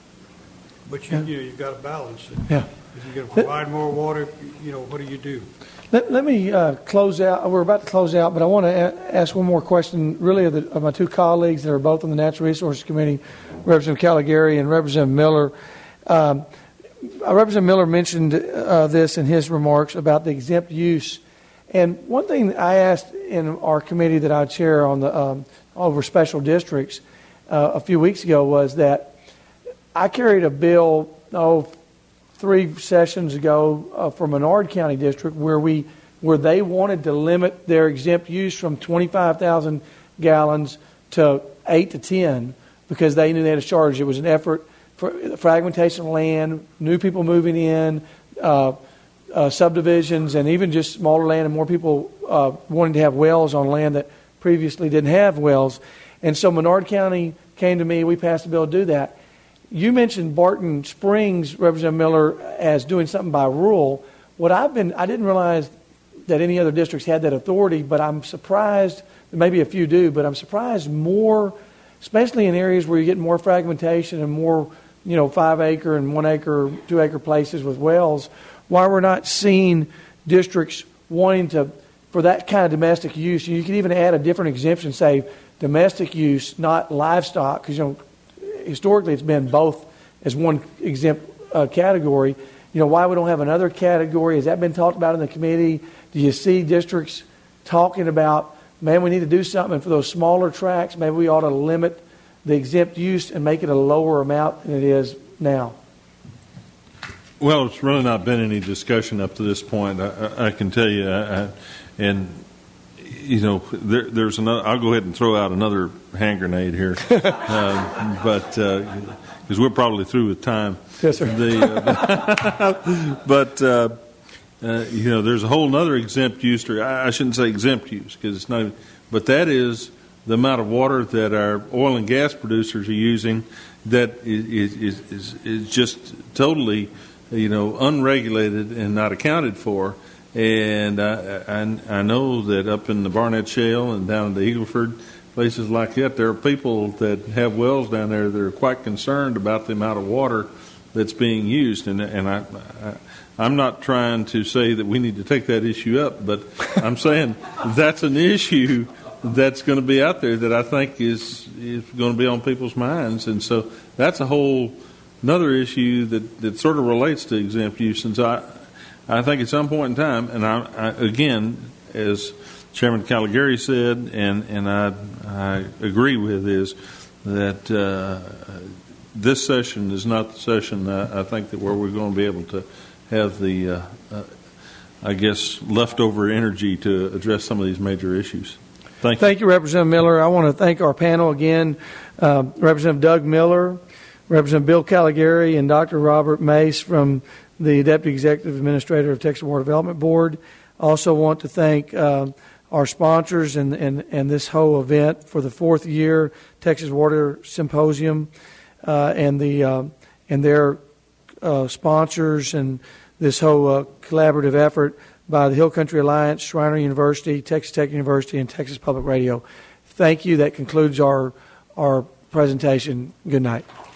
But you, you know, you've got to balance it. Yeah. If you're going to provide more water, you know, what do you do? Let, let me uh, close out. We're about to close out, but I want to a- ask one more question, really, of, the, of my two colleagues that are both on the Natural Resources Committee, Representative Caligari and Representative Miller. Um, Representative Miller mentioned uh, this in his remarks about the exempt use. And one thing I asked in our committee that I chair on the um, over special districts uh, a few weeks ago was that I carried a bill, oh, three sessions ago uh, for Menard County District where we where they wanted to limit their exempt use from twenty-five thousand gallons to eight to ten because they knew they had a shortage. It was an effort for fragmentation of land, new people moving in, uh, uh, subdivisions, and even just smaller land and more people uh, wanting to have wells on land that previously didn't have wells. And so Menard County came to me. We passed a bill to do that. You mentioned Barton Springs, Representative Miller, as doing something by rule. What I've been, I didn't realize that any other districts had that authority, but I'm surprised, maybe a few do, but I'm surprised more, especially in areas where you get more fragmentation and more, you know, five acre and one acre, two acre places with wells, why we're not seeing districts wanting to, for that kind of domestic use. You could even add a different exemption, say domestic use, not livestock, because, you know, historically it's been both as one exempt uh, category. You know, why we don't have another category? Has that been talked about in the committee? Do you see districts talking about, man, we need to do something for those smaller tracts? Maybe we ought to limit the exempt use and make it a lower amount than it is now. Well, it's really not been any discussion up to this point. I, I, I can tell you, I, I, and you know, there, there's another. I'll go ahead and throw out another hand grenade here, um, but because uh, we're probably through with time. Yes, sir. The, uh, but uh, uh, you know, there's a whole other exempt use. Or I, I shouldn't say exempt use because it's not. But that is the amount of water that our oil and gas producers are using. That is is is, is just totally, you know, unregulated and not accounted for. And I, I, I know that up in the Barnett Shale and down in the Eagleford, places like that, there are people that have wells down there that are quite concerned about the amount of water that's being used. And, and I, I, I'm not trying to say that we need to take that issue up, but I'm saying that's an issue that's going to be out there that I think is is going to be on people's minds. And so that's a whole another issue that, that sort of relates to exempt use, since I, I think at some point in time, and I, I again, as Chairman Caligari said, and, and I, I agree with, is that uh, this session is not the session, I, I think, that where we're going to be able to have the, uh, uh, I guess, leftover energy to address some of these major issues. Thank you. Thank you, Representative Miller. I want to thank our panel again, uh, Representative Doug Miller, Representative Bill Caligari, and Doctor Robert Mace from the Deputy Executive Administrator of Texas Water Development Board. I also want to thank uh, our sponsors and, and, and this whole event for the fourth year, Texas Water Symposium, uh, and the uh, and their uh, sponsors and this whole uh, collaborative effort by the Hill Country Alliance, Schreiner University, Texas Tech University, and Texas Public Radio. Thank you. That concludes our our presentation. Good night.